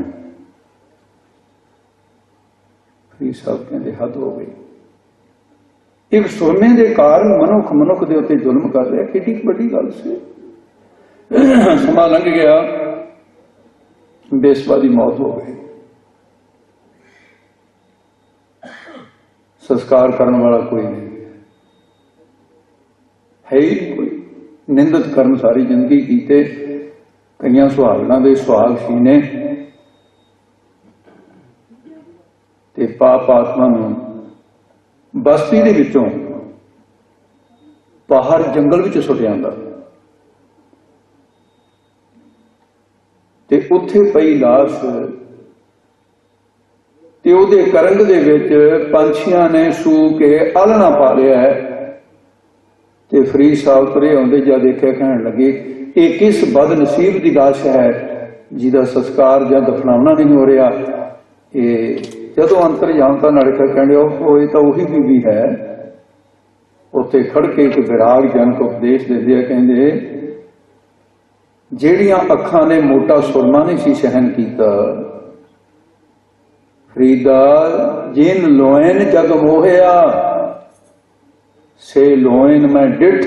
[SPEAKER 1] फरीद साहब कहंदे हद हो गई, एक सुरमे के कारण मनुख मनुख के उत्ते जुल्म कर रहा, कितनी बड़ी गल सी। समा लंघ गया, बेसवा की मौत हो गई, संस्कार करने वाला कोई नहीं है ही कोई। निंदत कर्म सारी जिंदगी कीते, कई सुहागणा के सुहाग सीने ते पाप आत्मा नूं बस्ती दे विचों बाहर जंगल विच सुट जांदा ते उत्थे पई लाश ते उहदे करंग दे विच पंछियां ने सू के आलना पा लिया है। ते फरीद साहब तुरे आउंदे जा देखिया, कहण लगे ये किस बदनसीब की लाश है जिहदा संस्कार जां दफनाउणा नहीं हो रहा। ये जदों अंतर जानता नड़का कहने ये तो उही बीबी है। उत्थे खड़ के एक विराग जनक उपदेश देते, कहंदे ਜਿਹੜੀਆਂ ਅੱਖਾਂ ने मोटा सुरमा नहीं सी सहन किया, फरीदा जिन लोयन जग मोहिया से लोयन मैं डिठ,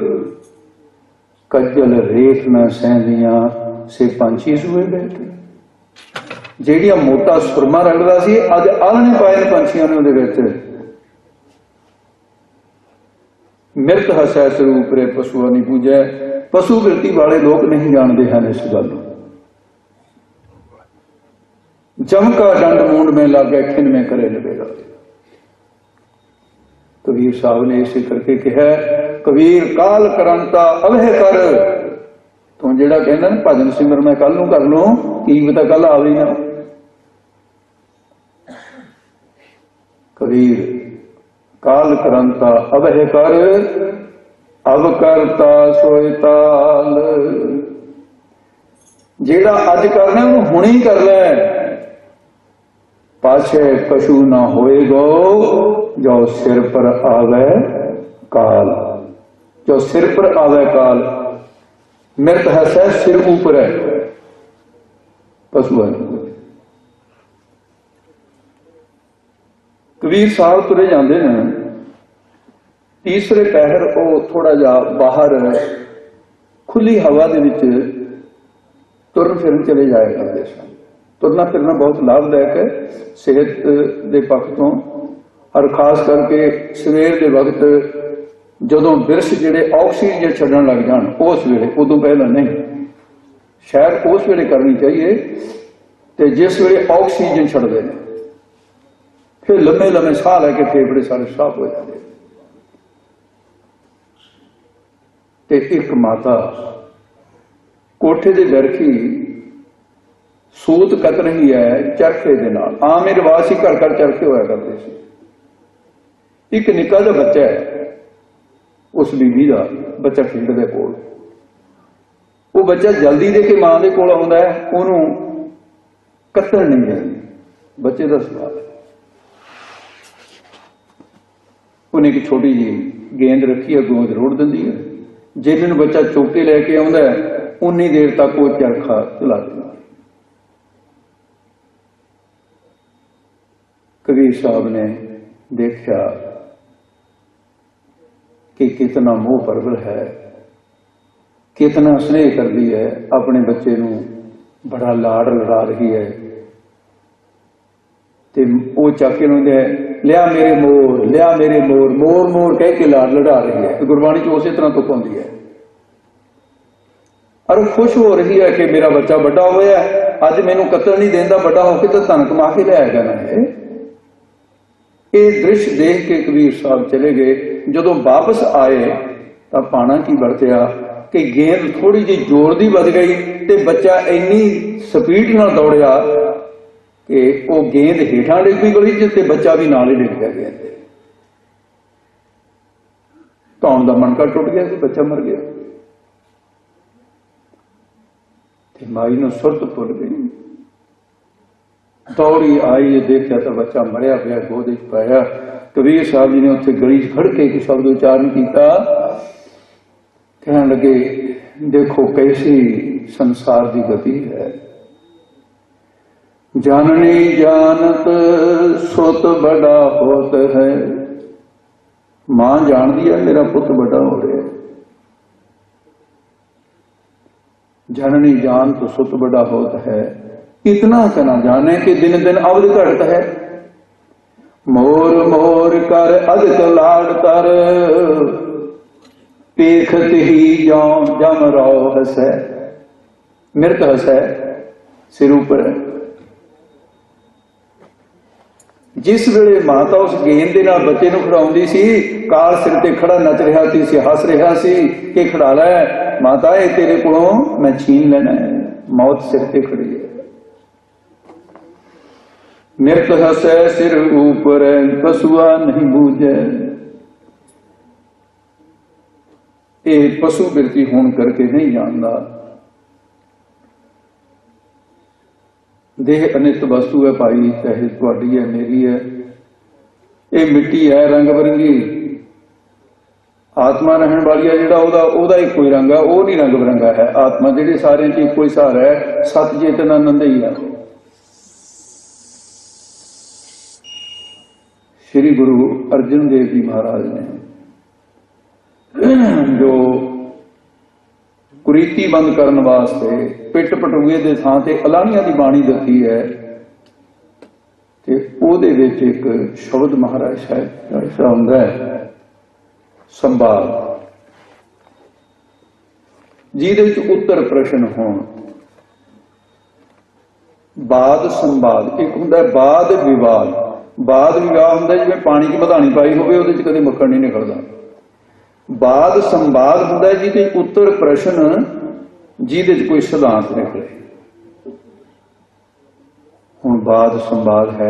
[SPEAKER 1] कजल रेख न सहदियां से पंछी सूए बैठे। ਜਿਹੜੀਆਂ मोटा सुरमा रगड़दा सी अज आलने पाए ने पंछियां ने उहदे विच। मिरत हसै स्वरूप रे पशुआ नहीं पूजै, पशु वृत्ति वाले लोग नहीं जानते हैं इस गल। जम का डंड मूंड में लागे खिन में करे लबेगा। कबीर साहब ने इसे करके कहा, कबीर काल करंता अवह कर। तू जेड़ा कहना ना भजन सिमर मैं कल नूं कर लूं, की पता कल आवे ना। कबीर काल करंता अवह कर, अब करता सोए ताल। जेड़ा अज करना उन्हें हुणे ही कर लै, पाछे कशु ना होएगो जो सिर पर आवे काल। जो सिर पर आवे काल, मृत है सह सिर ऊपर है, पशु है। कबीर साहब तुरे जाते हैं, तीसरे पहर वो थोड़ा जा बाहर खुली हवा दे विच तुरन फिरन चले जाया करते सन। तुरना फिरना बहुत लाभदायक है सेहत के पक्ष तो, और खास करके सवेर के वक्त जदों बिरछ जिहड़े ऑक्सीजन छड्डण लग जाण उस वेले, उदों पहला नहीं, शायद उस वेले करनी चाहिए। तो जिस वेले ऑक्सीजन छड्डदे ने फिर लम्मे लम्मे साह लैके फेफड़े सारे साफ हो जाते। ਤੇ ਇੱਕ ਮਾਤਾ ਕੋਠੇ ਦੇ ਦਰਖੀ ਸੂਤ ਕੱਤ ਰਹੀ ਹੈ ਚਰਖੇ ਦੇ ਨਾਲ। ਆਮ ਇਹ ਰਿਵਾਜ ਸੀ, ਘਰ ਘਰ ਚਰਖੇ ਹੋਇਆ ਕਰਦੇ ਸੀ। ਇੱਕ ਨਿੱਕਾ ਜਿਹਾ ਬੱਚਾ ਹੈ, ਉਸ ਬੀਬੀ ਦਾ ਬੱਚਾ ਖੇਡ ਦੇ ਕੋਲ। ਉਹ ਬੱਚਾ ਜਲਦੀ ਦੇ ਕੇ ਮਾਂ ਦੇ ਕੋਲ ਆਉਂਦਾ ਹੈ, ਉਹਨੂੰ ਕੱਤਣ ਨਹੀਂ ਦਿੰਦੀ। ਬੱਚੇ ਦਾ ਸੁਭਾਅ, ਉਹਨੇ ਇੱਕ ਛੋਟੀ ਜਿਹੀ ਗੇਂਦ ਰੱਖੀ ਹੈ, ਗੋਂਦ ਰੋੜ ਦਿੰਦੀ ਹੈ। ਜਿੰਨੇ ਨੂੰ ਬੱਚਾ ਚੁੱਕ ਕੇ ਲੈ ਕੇ ਆਉਂਦਾ ਹੈ, ਉਨੀ ਦੇਰ ਤੱਕ ਉਹ ਚਰਖਾ ਚਲਾ ਦਿੰਦਾ। ਕਬੀਰ ਸਾਹਿਬ ਨੇ ਦੇਖਿਆ कि कितना मोह प्रबल है, कितना स्नेह करती है, अपने बच्चे नू बड़ा लाड़ लड़ा रही है। ते वो चक के लिया मेरे मोर, लिया मेरे मोर, मोर मोर कह के लाड़ लड़ा रही है। गुरबाणी च उस तरह तुक आउंदी है और खुश हो रही है कि मेरा बच्चा बड़ा होया, अज मैनू कतल नहीं देंदा, बड़ा होके तो धन कमा के लियाएगा ना। ये दृश्य देख के कबीर साहब चले गए। ਜਦੋਂ ਵਾਪਸ ਆਏ ਤਾਂ ਪਾਣਾ ਕੀ ਵਰਤਿਆ ਕਿ ਗੇਂਦ ਥੋੜੀ ਜਿਹੀ ਜ਼ੋਰ ਦੀ ਵੱਧ ਗਈ ਤੇ ਬੱਚਾ ਇੰਨੀ ਸਪੀਡ ਨਾਲ ਦੌੜਿਆ ਕਿ ਉਹ ਗੇਂਦ ਹੇਠਾਂ ਡਿੱਗ ਪਈ ਗਲੀ 'ਚ ਤੇ ਬੱਚਾ ਵੀ ਨਾਲ ਹੀ ਡਿੱਗ ਗਿਆ ਗੇਂਦ ਤੇ। ਧੌਣ ਦਾ ਮਣਕਾ ਟੁੱਟ ਗਿਆ ਤੇ ਬੱਚਾ ਮਰ ਗਿਆ। ਤੇ ਮਾਈ ਨੂੰ ਸੁਰਤ ਭੁੱਲ ਗਈ, ਦੌੜੀ ਆਈ, ਦੇਖਿਆ ਤਾਂ ਬੱਚਾ ਮਰਿਆ ਪਿਆ, ਗੋਦ 'ਚ ਪਾਇਆ। कबीर साहब जी ने उत्थे गली च खड़ के एक शब्द उच्चारण किया, कहने लगे देखो कैसी संसार की गति है। जाननी जानत सुत बड़ा होत है। मां जान दी है मेरा पुत बड़ा हो रहा है। जननी जान तो सुत बड़ा होत है, इतना कहना जाने कि दिन दिन अवध घटत है। मोर मोर कर अधिक लाड कर, पेखत ही जाऊं जम राव हसै। मृत हसै सिर ऊपर है। जिस वेले माता उस गेंद दे नाल बच्चे नूं खिडाउंदी सी, काल सिर ते खड़ा नच रहा सी, हस रहा सी कि खिडा लै माता, ये तेरे कोलों मैं छीन लेना है। मौत सिर ते खड़ी है। नित हसै सिर ऊपर पशुआ नहीं बूझे। ये पशु बिरती होने करके नहीं जानता। देह अनित वस्तु है भाई, चाहे तुहाडी है मेरी है, ये मिट्टी है रंग बिरंगी। आत्मा रहन वाली है जिहड़ा ओहदा ही कोई रंग है, वो नहीं रंग बिरंगा है। आत्मा जिहड़ी सारे च इक्को ही सार है, सत चेतन आनंद ही है। श्री गुरु अर्जन देव जी महाराज ने जो कुरीति बंद करने वास्ते पिट पटूए के थां ते अलानिया की बाणी दसी है, ते ओहदे विच एक शब्द महाराज साहब ऐसा हुंदा है संवाद, जिहदे विच उत्तर प्रश्न होण। बाद संवाद एक हुंदा है, बाद विवाद। बाद विवाह होंगे जिवें पानी की मधानी पाई होवे उहदे च कदे मक्खण नहीं निकलदा। बाद संवाद होंदा है जिहदे उत्तर प्रश्न, जिहदे च कोई सिद्धांत निकले। हुण बाद संवाद है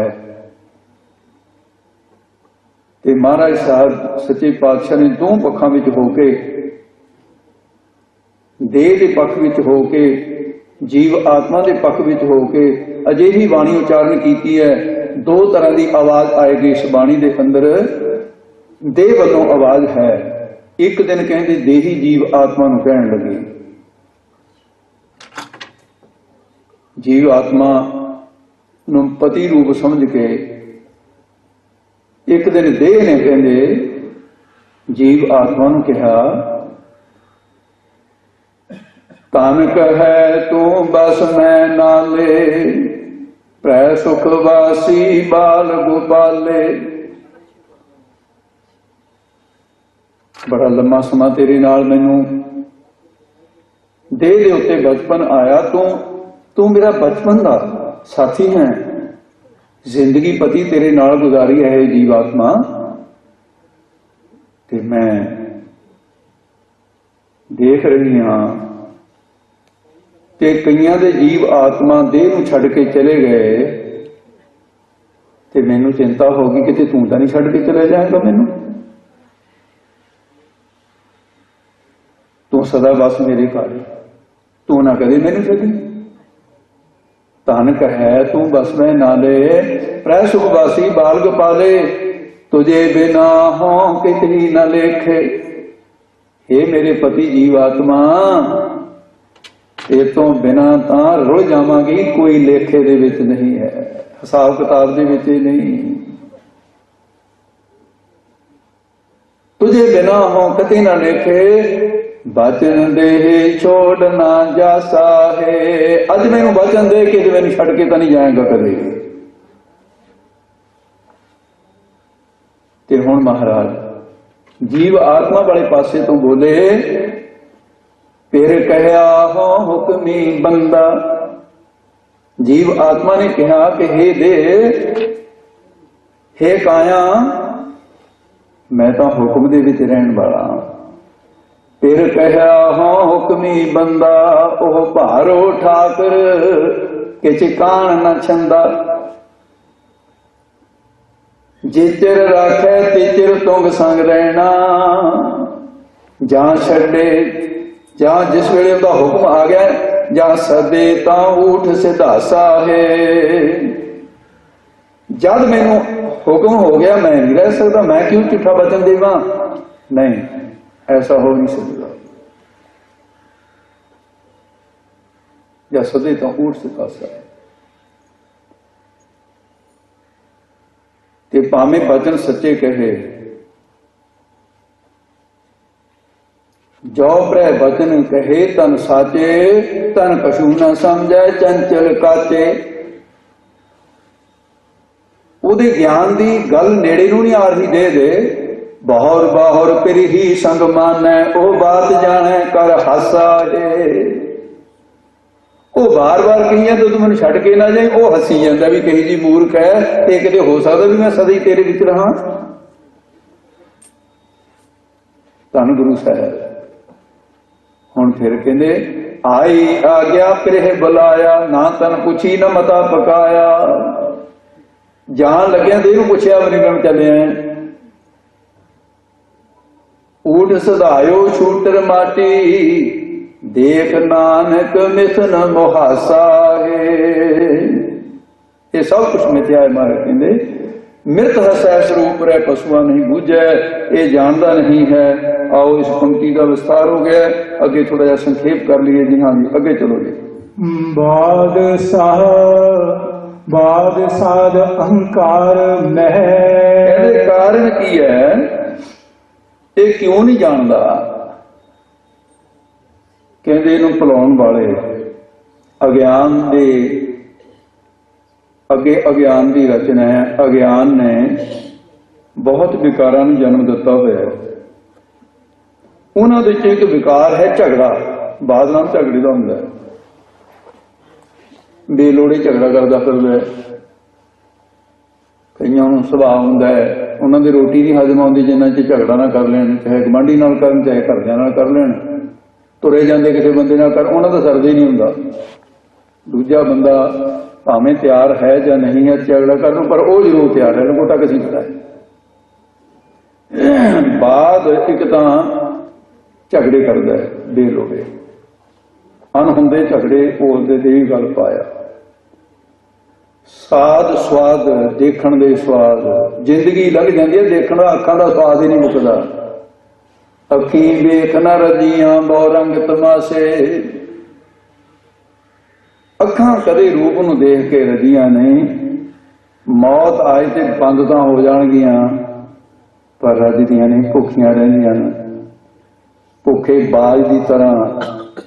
[SPEAKER 1] ते महाराज साहब सच्चे पातशाह ने दो पक्षां विच होके, देह के पक्ष विच होके, जीव आत्मा के पक्ष विच होके अजिही बाणी उच्चारण कीती है। दो तरह की आवाज आएगी इस बाणी के अंदर। देह वालों आवाज है। एक दिन कहते देही जीव आत्मा नूं कहण लगे, जीव आत्मा नूं पति रूप समझ के एक दिन देह ने कहते जीव आत्मा नूं कहा, तन कहे तू बस मैं नाले, प्रै सुखवासी बाल गोपाले। बड़ा लंबा समा तेरे नाल मैनू देह दे उत्ते बचपन आया। तू मेरा बचपन का साथी है। जिंदगी पति तेरे नाल गुजारी है जीवात्मा, ते मैं ਦੇਖ ਰਹੀ ਹਾਂ ਤੇ ਕਈਆਂ ਦੇ ਜੀਵ ਆਤਮਾ ਦੇਹ ਨੂੰ ਛੱਡ ਕੇ ਚਲੇ ਗਏ ਤੇ ਮੈਨੂੰ ਚਿੰਤਾ ਹੋ ਗਈ ਕਿਤੇ ਤੂੰ ਤਾਂ ਨਹੀਂ ਛੱਡ ਕੇ ਚਲੇ ਜਾਏਗਾ ਮੈਨੂੰ, ਤੂੰ ਸਦਾ ਬਸ ਮੇਰੇ ਘਰ, ਤੂੰ ਨਾ ਕਦੇ ਮੈਨੂੰ ਛੱਡੀ। ਧਨ ਕਹੈ ਤੂੰ ਬਸ ਮੈਂ ਨਾਲੇ, ਪ੍ਰੈ ਸੁਖ ਵਾਸੀ ਬਾਲ ਗੋਪਾਲੇ, ਤੁਝੇ ਬਿਨਾ ਹੋਂ ਕਿਤਨੀ ਨਾ ਲੇਖੇ। हे ਮੇਰੇ ਪਤੀ ਜੀਵ ਆਤਮਾ, ਇਹ ਤੋਂ ਬਿਨਾ ਤਾਂ ਰੁੱਝ ਜਾਵਾਂਗੀ, ਕੋਈ ਲੇਖੇ ਦੇ ਵਿੱਚ ਨਹੀਂ ਹੈ, ਹਿਸਾਬ ਕਿਤਾਬ ਦੇ ਵਿੱਚ ਨਹੀਂ। ਤੁਝੇ ਬਿਨਾ ਹੋਂ ਕਿਤਨੀ ਨਾ ਲੇਖੇ, ਬਚਨ ਦੇ ਛੋੜ ਨਾ ਜਾਸਾ ਹੈ। ਅੱਜ ਮੈਨੂੰ ਬਚਨ ਦੇ ਕਿ ਮੈਨੂੰ ਛੱਡ ਕੇ ਤਾਂ ਨਹੀਂ ਜਾਏਗਾ ਕਦੇ। ਤੇ ਹੁਣ ਮਹਾਰਾਜ ਜੀਵ ਆਤਮਾ ਵਾਲੇ ਪਾਸੇ ਤੋਂ ਬੋਲੇ, ਫਿਰ ਕਹਿਆ ਹੋ ਹੁਕਮੀ ਬੰਦਾ। ਜੀਵ ਆਤਮਾ ਨੇ ਕਿਹਾ ਕਿ हे ਦੇ, हे ਕਾਇਆ, ਮੈਂ ਤਾਂ ਹੁਕਮ ਦੇ ਵਿੱਚ ਰਹਿਣ ਵਾਲਾ। ਫਿਰ ਕਹਿਆ ਹੋ ਹੁਕਮੀ ਬੰਦਾ, ਉਹ ਭਾਰੋ ਠਾਕਰ ਕਿਛ ਕਾਣ ਨਾ ਛੰਦਾ। ਜੇ ਚਿਰ ਰਾਖੈ ਤੇ ਚਿਰ ਤੁੰਗ ਸੰਗ ਰਹਿਣਾ, ਜਾਂ ਛੱਡੇ ਜਾਂ ਜਿਸ ਵੇਲੇ ਉਹਦਾ ਹੁਕਮ ਆ ਗਿਆ, ਜਾਂ ਸਦੇ ਤਾਂ ਊਠ ਸਿਧਾਸਾ ਹੈ। ਜਦ ਮੈਨੂੰ ਹੁਕਮ ਹੋ ਗਿਆ ਮੈਂ ਨਹੀਂ ਰਹਿ ਸਕਦਾ, ਮੈਂ ਕਿਉਂ ਝੂਠਾ ਵਚਨ ਦੇਵਾਂ? ਨਹੀਂ, ऐसा हो नहीं सकता। या सदे तो ऊट से पासा है ते भावें वचन सच्चे कहे, जो प्रै वचन कहे तन साचे, तन कछु न समझे चंचल काचे। ਉਹਦੇ ਗਿਆਨ ਦੀ ਗੱਲ ਨੇੜੇ ਨੂੰ ਨਹੀਂ ਆ ਰਹੀ ਦੇ ਬਹੁਰ ਬਾਹੁਰ ਫਿਰ ਹੀ ਸੰਗ ਮਾਨੈ, ਉਹ ਬਾਤ ਜਾਣੈ ਕਰ ਹਾਸਾ ਏ। ਉਹ ਬਾਰ-ਬਾਰ ਕਹੀਆਂ ਤੂੰ ਮੈਨੂੰ ਛੱਡ ਕੇ ਨਾ ਜਾਏ, ਉਹ ਹੱਸੀ ਜਾਂਦਾ ਵੀ ਕਹੀ ਜੀ ਮੂਰਖ ਹੈ, ਇਹ ਕਿਤੇ ਹੋ ਸਕਦਾ ਵੀ ਮੈਂ ਸਦਾ ਹੀ ਤੇਰੇ ਵਿੱਚ ਰਹਾਂ। ਧੰਨ ਗੁਰੂ ਸਾਹਿਬ। ਹੁਣ ਫਿਰ ਕਹਿੰਦੇ ਆਈ ਆ ਗਿਆ ਫਿਰ ਬੁਲਾਇਆ, ਨਾ ਤਨ ਪੁੱਛੀ ਨਾ ਮਤਾ ਪਕਾਇਆ। ਜਾਣ ਲੱਗਿਆ ਤੇ ਇਹਨੂੰ ਪੁੱਛਿਆ ਵੀ ਮੈਂ ਚੱਲਿਆ। ਊਠ ਸਦਾਇਓ ਛੂਟਰ ਮਾਟੀ, ਦੇਖ ਨਾਨਕ ਮਿਥਨ ਮੁਹਾਸਾ ਹੈ। ਇਹ ਸਭ ਕੁਛ ਮਿਥਿਆ ਹੈ। ਮਹਾਰਾਜ ਕਹਿੰਦੇ ਮਿਰਤ ਹਸੈ ਸਰੂਪ ਰਹਿ ਪਸ਼ੂਆ ਨਹੀਂ ਬੂਝੈ, ਇਹ ਜਾਣਦਾ ਨਹੀਂ ਹੈ। ਆਓ ਇਸ ਪੰਕਤੀ ਦਾ ਵਿਸਤਾਰ ਹੋ ਗਿਆ, ਅੱਗੇ ਥੋੜਾ ਜਿਹਾ ਸੰਖੇਪ ਕਰ ਲਈਏ ਜੀ। ਹਾਂ ਜੀ, ਅੱਗੇ ਚਲੋ ਜੀ। ਬਾਦ ਸਾਧ ਅਹੰਕਾਰ ਮਹਿ। ਇਹਦੇ ਕਾਰਨ ਕੀ ਹੈ? ਇਹ ਕਿਉਂ ਨਹੀਂ ਜਾਣਦਾ? ਕਹਿੰਦੇ ਇਹਨੂੰ ਭੁਲਾਉਣ ਵਾਲੇ ਅਗਿਆਨ ਦੇ ਅੱਗੇ ਅਗਿਆਨ ਦੀ ਰਚਨਾ ਹੈ। ਅਗਿਆਨ ਨੇ ਬਹੁਤ ਵਿਕਾਰਾਂ ਨੂੰ ਜਨਮ ਦਿੱਤਾ ਹੋਇਆ ਹੈ। ਉਹਨਾਂ ਦੇ ਵਿੱਚ ਇੱਕ ਵਿਕਾਰ ਹੈ ਝਗੜਾ। ਬਾਦ ਨਾਲ ਝਗੜੇ ਦਾ ਹੁੰਦਾ ਹੈ, ਬੇਲੋੜੇ ਝਗੜਾ ਕਰਦਾ ਫਿਰਦਾ ਹੈ। ਕਈਆਂ ਨੂੰ ਸੁਭਾਅ ਹੁੰਦਾ ਹੈ ਉਹਨਾਂ ਦੀ ਰੋਟੀ ਨਹੀਂ ਹਜ਼ਮ ਆਉਂਦੀ ਜਿੰਨਾ ਚ ਝਗੜਾ ਨਾ ਕਰ ਲੈਣ, ਚਾਹੇ ਗੁਆਂਢੀ ਨਾਲ ਕਰਨ ਚਾਹੇ ਘਰਦਿਆਂ ਨਾਲ ਕਰ ਲੈਣ। ਤੁਰੇ ਜਾਂਦੇ ਕਿਸੇ ਬੰਦੇ ਨਾਲ ਕਰ, ਉਹਨਾਂ ਦਾ ਸਰਦਾ ਹੀ ਨਹੀਂ ਹੁੰਦਾ। ਦੂਜਾ ਬੰਦਾ ਭਾਵੇਂ ਤਿਆਰ ਹੈ ਜਾਂ ਨਹੀਂ ਹੈ ਝਗੜਾ ਕਰਨ ਨੂੰ, ਪਰ ਉਹ ਜ਼ਰੂਰ ਤਿਆਰ ਹੈ, ਲੰਗੋਟਾ ਕਿਸੇ ਪਤਾ ਹੈ। ਬਾਅਦ ਇੱਕ ਤਾਂ ਝਗੜੇ ਕਰਦਾ ਹੈ ਬੇਲੋੜੇ, ਅਣਹੁੰਦੇ ਝਗੜੇ ਬੋਲਦੇ ਤੇ ਵੀ ਗੱਲ ਪਾਇਆ। ਸਾਧ ਸਵਾਦ, ਦੇਖਣ ਦੇ ਸਵਾਦ, ਜ਼ਿੰਦਗੀ ਲੰਘ ਜਾਂਦੀ ਹੈ ਦੇਖਣ ਦਾ, ਅੱਖਾਂ ਦਾ ਸਵਾਦ ਹੀ ਨਹੀਂ ਮੁੱਕਦਾ। ਅੱਖੀਂ ਵੇਖ ਨਾ ਰਜੀਆਂ ਬਹੁ ਰੰਗ ਤਮਾਸ਼ੇ। ਅੱਖਾਂ ਕਦੇ ਰੂਪ ਨੂੰ ਦੇਖ ਕੇ ਰਜੀਆਂ ਨਹੀਂ। ਮੌਤ ਆਏ ਤੇ ਬੰਦ ਤਾਂ ਹੋ ਜਾਣਗੀਆਂ, ਪਰ ਰਜਦੀਆਂ ਨਹੀਂ, ਭੁੱਖੀਆਂ ਰਹਿੰਦੀਆਂ ਨੇ। ਭੁੱਖੇ ਬਾਜ ਦੀ ਤਰ੍ਹਾਂ,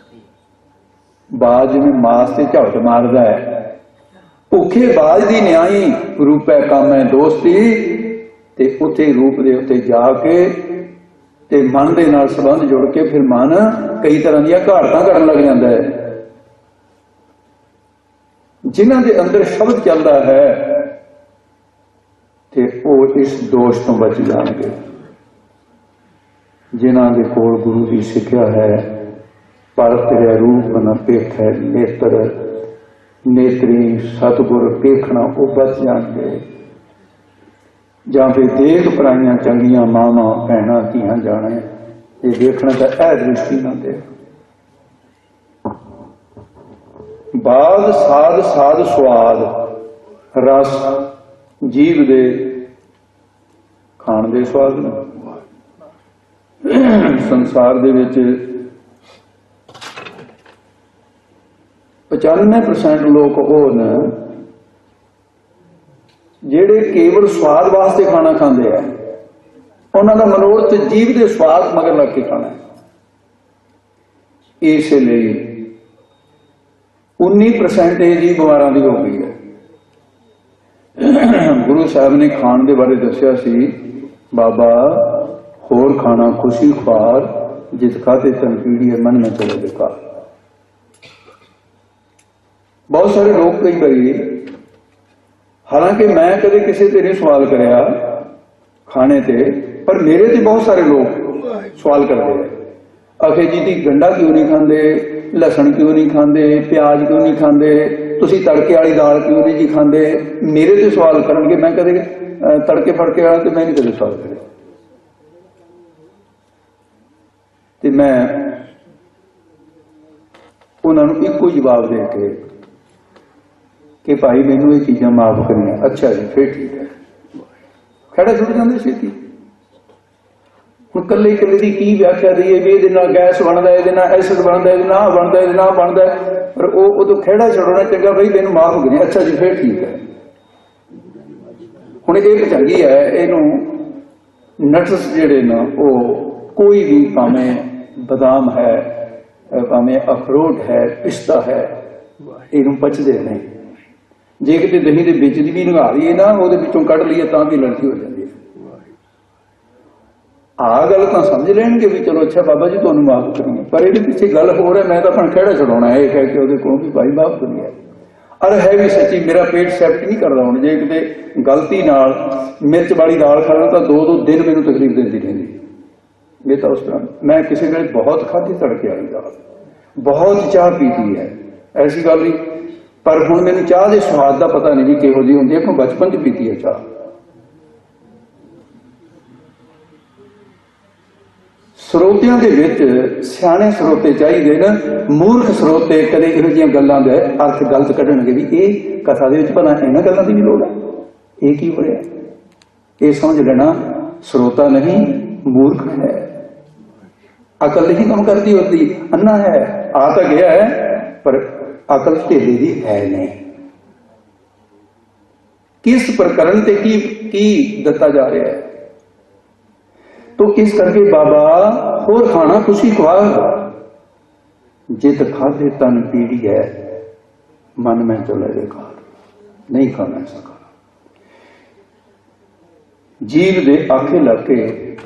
[SPEAKER 1] ਬਾਜ ਜਿਵੇਂ ਮਾਸ ਤੇ ਝਪਟ ਮਾਰਦਾ ਹੈ, ਭੁੱਖੇ ਬਾਜ ਦੀ ਨਿਆਈ ਰੂਪੈ ਕਾਮੈ ਦੋਸਤੀ। ਤੇ ਉੱਥੇ ਰੂਪ ਦੇ ਉੱਤੇ ਜਾ ਕੇ ਤੇ ਮਨ ਦੇ ਨਾਲ ਸੰਬੰਧ ਜੁੜ ਕੇ ਫਿਰ ਮਨ ਕਈ ਤਰ੍ਹਾਂ ਦੀਆਂ ਘਾੜਤਾਂ ਕਰਨ ਲੱਗ ਜਾਂਦਾ ਹੈ। ਜਿਨ੍ਹਾਂ ਦੇ ਅੰਦਰ ਸ਼ਬਦ ਚੱਲਦਾ ਹੈ ਤੇ ਉਹ ਇਸ ਦੋਸ਼ ਤੋਂ ਬਚ ਜਾਣਗੇ। ਜਿਨ੍ਹਾਂ ਦੇ ਕੋਲ ਗੁਰੂ ਦੀ ਸਿੱਖਿਆ ਹੈ, पर तेरा रूप न पेख है नेत्र नेत्री सतगुर पेखना वो बच जाएंगे ਜਾਂ फिर देख पराइयां चंगियां मावां भैणां धीआं जाने ये देखना तो ऐ दृष्टि ना दे बाद साध साध स्वाद रस जीव दे खाण दे स्वाद ने संसार दे विच 95% लोग वो ने ਜਿਹੜੇ ਕੇਵਲ ਸਵਾਦ ਵਾਸਤੇ ਖਾਣਾ ਖਾਂਦੇ ਆ ਉਹਨਾਂ ਦਾ ਮਨੋਰਥ ਜੀਵ ਦੇ ਸਵਾਦ ਮਗਰ ਲੱਗ ਕੇ ਖਾਣਾ ਇਸ ਲਈ 19% ਇਹ ਜੀ ਬਿਮਾਰਾਂ ਦੀ ਹੋ ਗਈ ਹੈ ਗੁਰੂ ਸਾਹਿਬ ਨੇ ਖਾਣ ਦੇ ਬਾਰੇ ਦੱਸਿਆ ਸੀ ਬਾਬਾ ਹੋਰ ਖਾਣਾ ਖੁਸ਼ੀ ਖੁਆਰ ਜਿਸ ਖਾਤੇ ਤਨ ਪੀੜੀ ਹੈ ਮਨ में चले बेकार बहुत सारे लोग कई बारी हालांकि मैं कदे किसी ते नहीं सवाल कराया खाने ते पर मेरे ते बहुत सारे लोग सवाल करते हैं आखे जी ती गंडा क्यों नहीं खाते लहसुन क्यों नहीं खाते प्याज क्यों नहीं खाते तुसी तड़के वाली दाल क्यों नहीं जी खाते मेरे ते सवाल करनगे मैं कदे तड़के फड़के वाला तो मैं नहीं कदे सवाल करे ते मैं उन्होंने एको जवाब दे के कि भाई मैनू ये चीज़ां माफ करियां अच्छा जी फिर ठीक है खड़ा छुट जाते छेती हुण कल्ले कल्ले की की व्याख्या दी है भी ये गैस बनता है एसिड बनता है ना बनता है ना बनता है पर वो तो खेड़ा छड़ना चंगा भाई मैनू माफ करियां अच्छा जी फिर ठीक है हुण एक चंगी है इनू नट्स जिहड़े ना वो कोई भी भावें बादाम है भावें अखरोट है पिस्ता है इनू पचदे नहीं जे किते दही दे विच दी भी निगाह लईए ना ਉਹਦੇ ਵਿੱਚੋਂ ਕੱਢ ਲਈਏ ਤਾਂ ਵੀ ਲੜਕੀ ਹੋ ਜਾਂਦੀ ਹੈ ਆ ਗੱਲ ਤਾਂ ਸਮਝ ਲੈਣਗੇ ਵੀ ਚਲੋ ਅੱਛਾ ਬਾਬਾ ਜੀ ਤੁਹਾਨੂੰ ਮਾਫ ਕਰੀਏ ਪਰ ਇਹਦੇ ਪਿੱਛੇ ਗੱਲ ਹੋ ਰਿਹਾ ਮੈਂ ਤਾਂ ਆਪਣਾ ਖਿਹੜਾ ਛਡਾਉਣਾ ਇਹ ਕਹਿ ਕੇ ਉਹਦੇ ਕੋਲ ਵੀ ਭਾਈ ਮਾਫ ਕਰੀਏ ਅਰ ਹੈ ਵੀ ਸੱਚੀ ਮੇਰਾ ਪੇਟ ਸੈਫਟ ਨਹੀਂ ਕਰਦਾ ਹੁਣ ਜੇ ਕਿਤੇ ਗਲਤੀ ਨਾਲ ਮਿਰਚ ਵਾਲੀ ਦਾਲ ਖਾਣਾ ਤਾਂ 2-2 ਦਿਨ ਮੈਨੂੰ ਤਕਲੀਫ ਦਿੰਦੀ ਰਹਿੰਦੀ ਇਹ ਤਾਂ ਉਸ ਤਰ੍ਹਾਂ ਮੈਂ ਕਿਸੇ ਵੇਲੇ ਬਹੁਤ ਖਾਧੀ ਤੜਕੇ ਵਾਲੀ ਦਾਲ ਬਹੁਤ ਚਾਹ ਪੀਤੀ ਹੈ ਐਸੀ ਗੱਲ ਨਹੀਂ पर हुण मैनूं चाह के स्वाद का पता नहीं भी किहो जी होंदी है क्यों बचपन च पीती है चाह ਸਰੋਤਿਆਂ ਦੇ ਵਿੱਚ ਸਿਆਣੇ ਸਰੋਤੇ ਚਾਹੀਦੇ ਨਾ ਮੂਰਖ ਸਰੋਤੇ ਕਦੇ ਇਹੋ ਜਿਹੀਆਂ ਗੱਲਾਂ ਦੇ ਅਰਥ ਗਲਤ ਕੱਢਣਗੇ ਵੀ ਇਹ ਕਥਾ ਦੇ ਵਿੱਚ ਭਲਾ ਇਹਨਾਂ ਗੱਲਾਂ ਦੀ ਵੀ ਲੋੜ ਹੈ ਇਹ ਕੀ ਹੋ ਰਿਹਾ ਇਹ ਸਮਝ ਲੈਣਾ ਸਰੋਤਾ ਨਹੀਂ ਮੂਰਖ ਹੈ ਅਕਲ ਨਹੀਂ ਕੰਮ ਕਰਦੀ ਹੁੰਦੀ ਅੰਨਾ ਹੈ ਆ ਤਾਂ ਗਿਆ ਹੈ ਪਰ अकल ढेले की है नहीं किस प्रकरण से की दता जा रहा है तो इस करके बाबा होर खाना खुशी खुआ जित खाते तन पीड़ी है मन में चले बेकार नहीं खाना ऐसा खाना जीव दे आखे लग के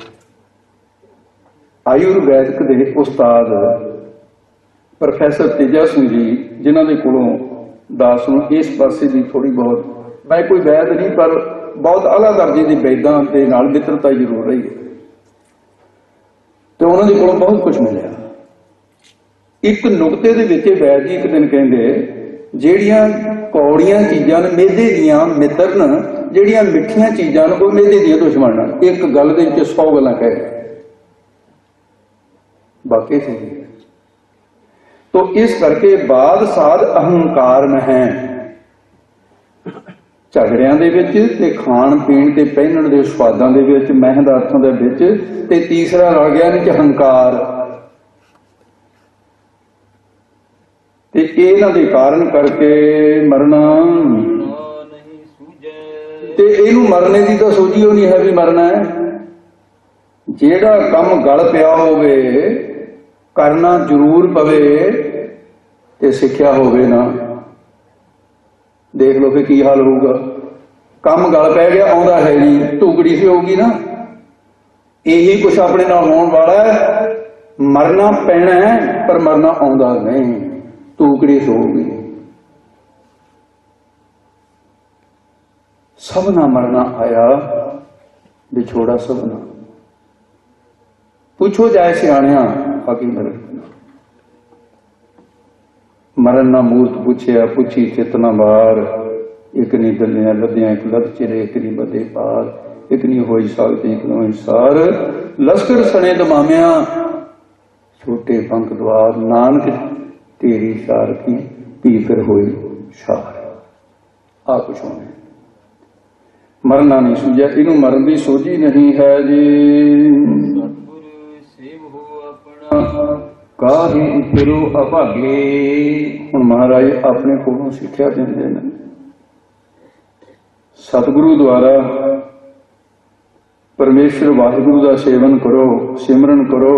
[SPEAKER 1] आयुर्वैदिक दे उस्ताद प्रोफैसर तेजा सिंह जी जिन्हों के कोलों दास नूं इस पासे की थोड़ी बहुत मैं कोई वैद नहीं पर बहुत आला दर्जे की वैदां के नाल मित्रता जरूर रही है तो उन्होंने कोलों बहुत कुछ मिला एक नुकते दे विच वैद जी एक दिन कहिंदे जिहड़ियां कौड़ियां चीज़ां ने मेदे दियां मित्र न जिहड़ियां मिठियां चीज़ां ने वो मेदे दियां दुश्मन न एक गल दे विच 100 गल्लां कह बाकी सी तो इस करके बाद साध अहंकार में है झगड़ियां दे विच ते खाण पीण ते पहनण दे स्वादां दे विच महदार्थां दे विच ते तीसरा आ गया ने हंकार ते इन्हां दे कारण करके मरना ते इहनूं मरने दी तां सोझी नहीं है भी मरना है जेड़ा काम गल पिया होवे करना जरूर पवे ते सिक्ख्या होवे ना देख लो फिर की हाल होगा काम गल पै गया आउंदा है नहीं टुकड़ी से होगी ना यही कुछ अपने नाल होने वाला है मरना पैना है पर मरना आउंदा नहीं टुकड़ी से होगी सबना मरना आया विछोड़ा सबना पूछो जाए सियाणिया हकीम ਮਰਨ ਨਾ ਮੂਰਤ ਪੁੱਛਿਆ, ਪੁੱਛੀ ਚਿਤ ਨਾ ਬਾਰ। ਇੱਕ ਨੀ ਦਲਿਆਂ ਲੱਦਿਆਂ, ਇੱਕ ਲੱਦ ਚਿਰੇ, ਇੱਕ ਨੀ ਬੱਦੇ ਪਾਰ। ਇੱਕ ਨੀ ਹੋਈ ਸਾਲ, ਇੱਕ ਹੋਈ ਸਾਰ। ਲਸ਼ਕਰ ਸਣੇ ਦਮਾਮਿਆਂ, ਛੋਟੇ ਪੰਖ ਦਵਾਰ। ਨਾਨਕ ਤੇਰੀ ਸਾਰ ਕੀ, ਪੀ ਫਿਰ ਹੋਈ ਸਾਰ। ਆ ਕੁਛ ਹੋਣਾ, ਮਰਨਾ ਨਹੀਂ ਸੂਝਿਆ, ਇਹਨੂੰ ਮਰਨ ਦੀ ਸੋਝੀ ਨਹੀਂ ਹੈ ਜੀ।
[SPEAKER 2] ਸਤਿਗੁਰ ਸੇਵ ਹੋ ਆਪਣਾ, ਕਾਹੇ ਫਿਰੋ ਅਭਾਗੇ।
[SPEAKER 1] ਹੁਣ ਮਹਾਰਾਜ ਆਪਣੇ ਕੋਲੋਂ ਸਿੱਖਿਆ ਦਿੰਦੇ ਨੇ। ਸਤਿਗੁਰੂ ਦੁਆਰਾ ਪਰਮੇਸ਼ਰ ਵਾਹਿਗੁਰੂ ਦਾ ਸੇਵਨ ਕਰੋ, ਸਿਮਰਨ ਕਰੋ,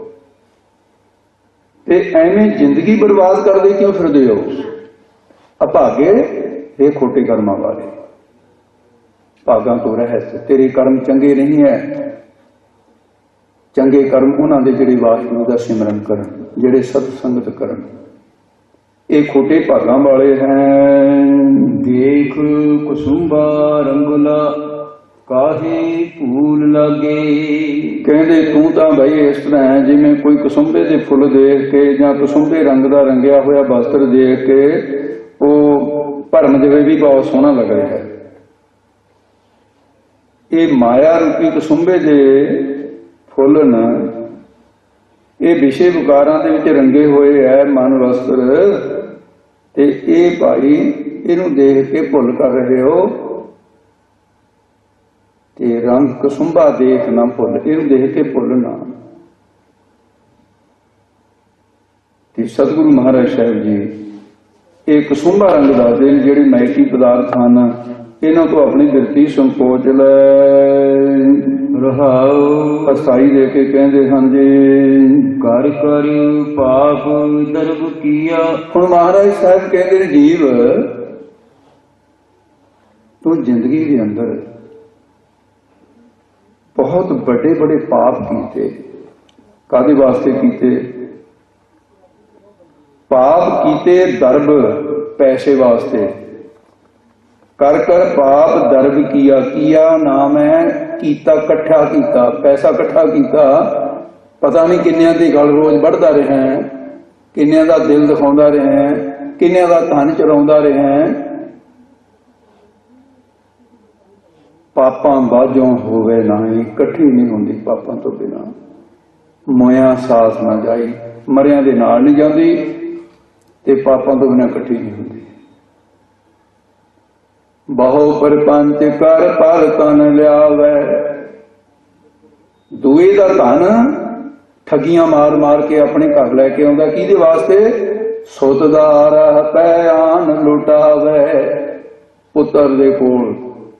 [SPEAKER 1] ਤੇ ਐਵੇਂ ਜ਼ਿੰਦਗੀ ਬਰਬਾਦ ਕਰਦੇ ਕਿਉਂ ਫਿਰਦੇ ਹੋ? ਅਭਾਗੇ, ਇਹ ਖੋਟੇ ਕਰਮਾਂ ਵਾਲੇ, ਭਾਗਾਂ ਤੋਂ ਰਹਿਤ। ਤੇਰੇ ਕਰਮ ਚੰਗੇ ਨਹੀਂ ਹੈ। ਚੰਗੇ ਕਰਮ ਉਹਨਾਂ ਦੇ ਜਿਹੜੇ ਵਾਹਿਗੁਰੂ ਦਾ ਸਿਮਰਨ ਕਰਨ, ਜਿਹੜੇ ਸਤ ਸੰਗਤ ਕਰਨ। ਇਹ ਖੋਟੇ ਭਾਗਾਂ ਵਾਲੇ ਹਨ।
[SPEAKER 2] ਦੇਖ ਕੁਸੁੰਬਾ ਰੰਗਲਾ, ਕਾਹੇ ਭੂਲ ਲਾਗੇ।
[SPEAKER 1] ਕਹਿੰਦੇ ਤੂੰ ਤਾਂ ਬਈ ਇਸ ਤਰ੍ਹਾਂ ਹੈ ਜਿਵੇਂ ਕੋਈ ਕਸੁੰਬੇ ਦੇ ਫੁੱਲ ਦੇਖ ਕੇ ਜਾਂ ਕਸੁੰਬੇ ਰੰਗ ਦਾ ਰੰਗਿਆ ਹੋਇਆ ਵਸਤਰ ਦੇਖ ਕੇ ਉਹ ਭਰਮ ਦੇਵੇ ਵੀ ਬਹੁਤ ਸੋਹਣਾ ਲੱਗ ਰਿਹਾ ਹੈ। ਇਹ ਮਾਇਆ ਰੂਪੀ ਕਸੁੰਬੇ ਦੇ ਫੁੱਲ ਨਾ, ਇਹ ਵਿਸ਼ੇ ਵਿਕਾਰਾਂ ਦੇ ਵਿੱਚ ਰੰਗੇ ਹੋਏ ਹੈ ਮਨ ਵਸਤਰ, ਤੇ ਇਹ ਭਾਈ ਇਹਨੂੰ ਦੇਖ ਕੇ ਭੁੱਲ ਕਰ ਰਹੇ ਹੋ। ਤੇ ਰੰਗ ਕਸੁੰਬਾ ਦੇਖ ਨਾ ਭੁੱਲ, ਇਹਨੂੰ ਦੇਖ ਕੇ ਭੁੱਲ ਨਾ। ਤੇ ਸਤਿਗੁਰੂ ਮਹਾਰਾਜ ਸਾਹਿਬ ਜੀ ਇਹ ਕਸੁੰਬਾ ਰੰਗ ਦੱਸਦੇ ਨੇ, ਜਿਹੜੇ ਮੈਟੀ ਪਦਾਰਥ ਹਨ, ਇਹਨਾਂ ਤੋਂ ਆਪਣੀ ਬਿਰਤੀ ਸੰਕੋਚ ਲੈ।
[SPEAKER 2] ਰਹਾਉ
[SPEAKER 1] ਅਸਾਈ ਦੇ ਕੇ ਕਹਿੰਦੇ ਹਨ ਜੀ,
[SPEAKER 2] ਕਰ ਕਰ ਪਾਪ ਦਰਬ ਕੀਆ।
[SPEAKER 1] ਹੁਣ ਮਹਾਰਾਜ ਸਾਹਿਬ ਕਹਿੰਦੇ ਨੇ, ਜੀਵ ਤੂੰ ਜ਼ਿੰਦਗੀ ਦੇ ਅੰਦਰ ਬਹੁਤ ਵੱਡੇ ਵੱਡੇ ਪਾਪ ਕੀਤੇ। ਕਾਹਦੇ ਵਾਸਤੇ ਕੀਤੇ? ਪਾਪ ਕੀਤੇ ਦਰਬ, ਪੈਸੇ ਵਾਸਤੇ। ਕਰ ਕਰ ਪਾਪ ਦਰਬ ਕੀਆ। ਕੀਆ ਨਾਮ ਹੈ ਕੀਤਾ, ਇਕੱਠਾ ਕੀਤਾ, ਪੈਸਾ ਇਕੱਠਾ ਕੀਤਾ। ਪਤਾ ਨਹੀਂ ਕਿੰਨਿਆਂ ਦੀ ਗੱਲ ਰੋਜ਼ ਵੱਢਦਾ ਰਿਹਾ ਹੈ, ਕਿੰਨਿਆਂ ਦਾ ਦਿਲ ਦਿਖਾਉਂਦਾ ਰਿਹਾ ਹੈ, ਕਿੰਨਿਆਂ ਦਾ ਧਨ ਚੁਰਾਉਂਦਾ ਰਿਹਾ ਹੈ। ਪਾਪਾਂ ਬਾਝੋਂ ਹੋਵੇ ਨਹੀਂ, ਇਕੱਠੀ ਨਹੀਂ ਹੁੰਦੀ ਪਾਪਾਂ ਤੋਂ ਬਿਨਾਂ। ਮੋਇਆ ਸਾਥ ਨਾ ਜਾਈ, ਮਰਿਆਂ ਦੇ ਨਾਲ ਨਹੀਂ ਜਾਂਦੀ, ਤੇ ਪਾਪਾਂ ਤੋਂ ਬਿਨਾਂ ਇਕੱਠੀ ਨਹੀਂ ਹੁੰਦੀ। ਬਹੁ ਪਰਪੰਚ ਕਰ ਪਰ ਤਨ ਲਿਆਵੇ। ਦੂਏ ਦਾ ਧਨ ਠੱਗੀਆਂ ਮਾਰ ਮਾਰ ਕੇ ਆਪਣੇ ਘਰ ਲੈ ਕੇ ਆਉਂਦਾ। ਕਿਹਦੇ ਵਾਸਤੇ? ਸੁੱਤ ਦਾ ਰਹਿ ਪੈ ਆਨ ਲੁਟਾਵੇ। ਪੁੱਤਰ ਦੇ ਕੋਲ,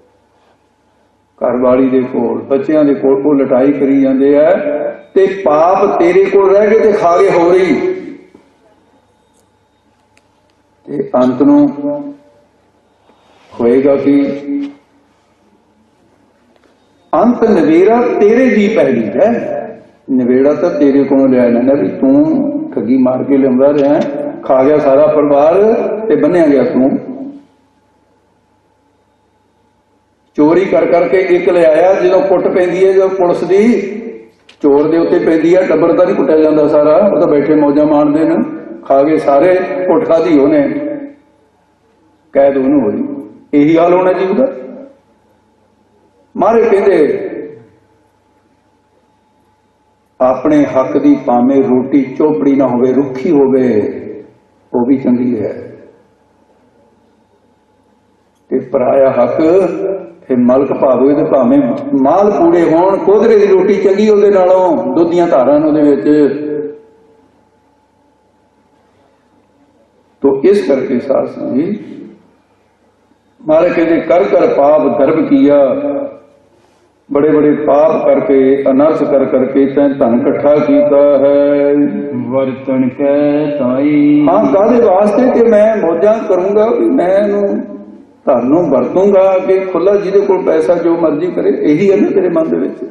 [SPEAKER 1] ਘਰਵਾਲੀ ਦੇ ਕੋਲ, ਬੱਚਿਆਂ ਦੇ ਕੋਲ ਉਹ ਲਟਾਈ ਕਰੀ ਜਾਂਦੇ ਆ, ਤੇ ਪਾਪ ਤੇਰੇ ਕੋਲ ਰਹਿ ਗਏ ਤੇ ਖਾ ਗਏ ਹੋ ਰਹੀ। ਤੇ ਅੰਤ ਨੂੰ ਹੋਏਗਾ ਕਿ ਅੰਤ ਨਵੇੜਾ ਤੇਰੇ ਜੀ ਪਹਿਲੀ ਹੈ। ਨਵੇੜਾ ਤਾਂ ਤੇਰੇ ਕੋਲੋਂ ਲਿਆ ਜਾਂਦਾ ਵੀ ਤੂੰ ਠੱਗੀ ਮਾਰ ਕੇ ਲਿਆਉਂਦਾ ਰਿਹਾ, ਖਾ ਗਿਆ ਸਾਰਾ ਪਰਿਵਾਰ ਤੇ ਬੰਨਿਆ ਗਿਆ ਤੂੰ। ਚੋਰੀ ਕਰ ਕਰਕੇ ਇੱਕ ਲਿਆਇਆ, ਜਦੋਂ ਕੁੱਟ ਪੈਂਦੀ ਹੈ, ਜਦੋਂ ਪੁਲਿਸ ਦੀ ਚੋਰ ਦੇ ਉੱਤੇ ਪੈਂਦੀ ਹੈ, ਟੱਬਰ ਤਾਂ ਨਹੀਂ ਕੁੱਟਿਆ ਜਾਂਦਾ ਸਾਰਾ, ਉਹ ਤਾਂ ਬੈਠੇ ਮੌਜਾਂ ਮਾਣਦੇ ਨੇ। ਖਾ ਗਏ ਸਾਰੇ, ਕੁੱਟ ਖਾਧੀ ਉਹਨੇ, ਕੈਦ ਉਹਨੂੰ ਹੋਈ। ਇਹੀ ਹਾਲ ਹੋਣਾ ਜੀ ਉਹਦਾ। ਮਾਰੇ ਕਹਿੰਦੇ ਆਪਣੇ ਹੱਕ ਦੀ ਭਾਵੇਂ ਰੋਟੀ ਚੋਪੜੀ ਨਾ ਹੋਵੇ, ਰੁੱਖੀ ਹੋਵੇ, ਉਹ ਵੀ ਚੰਗੀ ਹੈ। ਤੇ ਪਰਾਇਆ ਹੱਕ ਫਿਰ ਮਲਕ ਭਾਵੇਂ ਤੇ ਭਾਵੇਂ ਮਾਲ ਪੂੜੇ ਹੋਣ, ਕੋਧਰੇ ਦੀ ਰੋਟੀ ਚੰਗੀ ਉਹਦੇ ਨਾਲੋਂ, ਦੁੱਧ ਦੀਆਂ ਧਾਰਾਂ ਉਹਦੇ ਵਿੱਚ। ਤੋ ਇਸ ਕਰਕੇ ਸਾਧ ਸੰਗਤ ਜੀ ਮਹਾਰਾਜ ਕਹਿੰਦੇ ਕਰ ਕਰ ਪਾਪ ਦਰਬ ਕੀਆ। ਬੜੇ ਬੜੇ ਪਾਪ ਕਰਕੇ, ਅਨਰਥ ਕਰ ਕਰਕੇ ਤੈਂ ਧਨ ਇਕੱਠਾ ਕੀਤਾ ਹੈ।
[SPEAKER 2] ਵਰਤਣ ਕੈ ਤਾਈ।
[SPEAKER 1] ਹਾਂ, ਕਾਹਦੇ ਵਾਸਤੇ? ਕਿ ਮੈਂ ਮੌਜਾਂ ਕਰੂੰਗਾ, ਵੀ ਮੈਂ ਇਹਨੂੰ ਧਨ ਨੂੰ ਵਰਤੂੰਗਾ ਕਿ ਖੁੱਲਾ, ਜਿਹਦੇ ਕੋਲ ਪੈਸਾ ਜੋ ਮਰਜ਼ੀ ਕਰੇ। ਇਹੀ ਹੈ ਨਾ ਤੇਰੇ ਮਨ ਦੇ ਵਿੱਚ।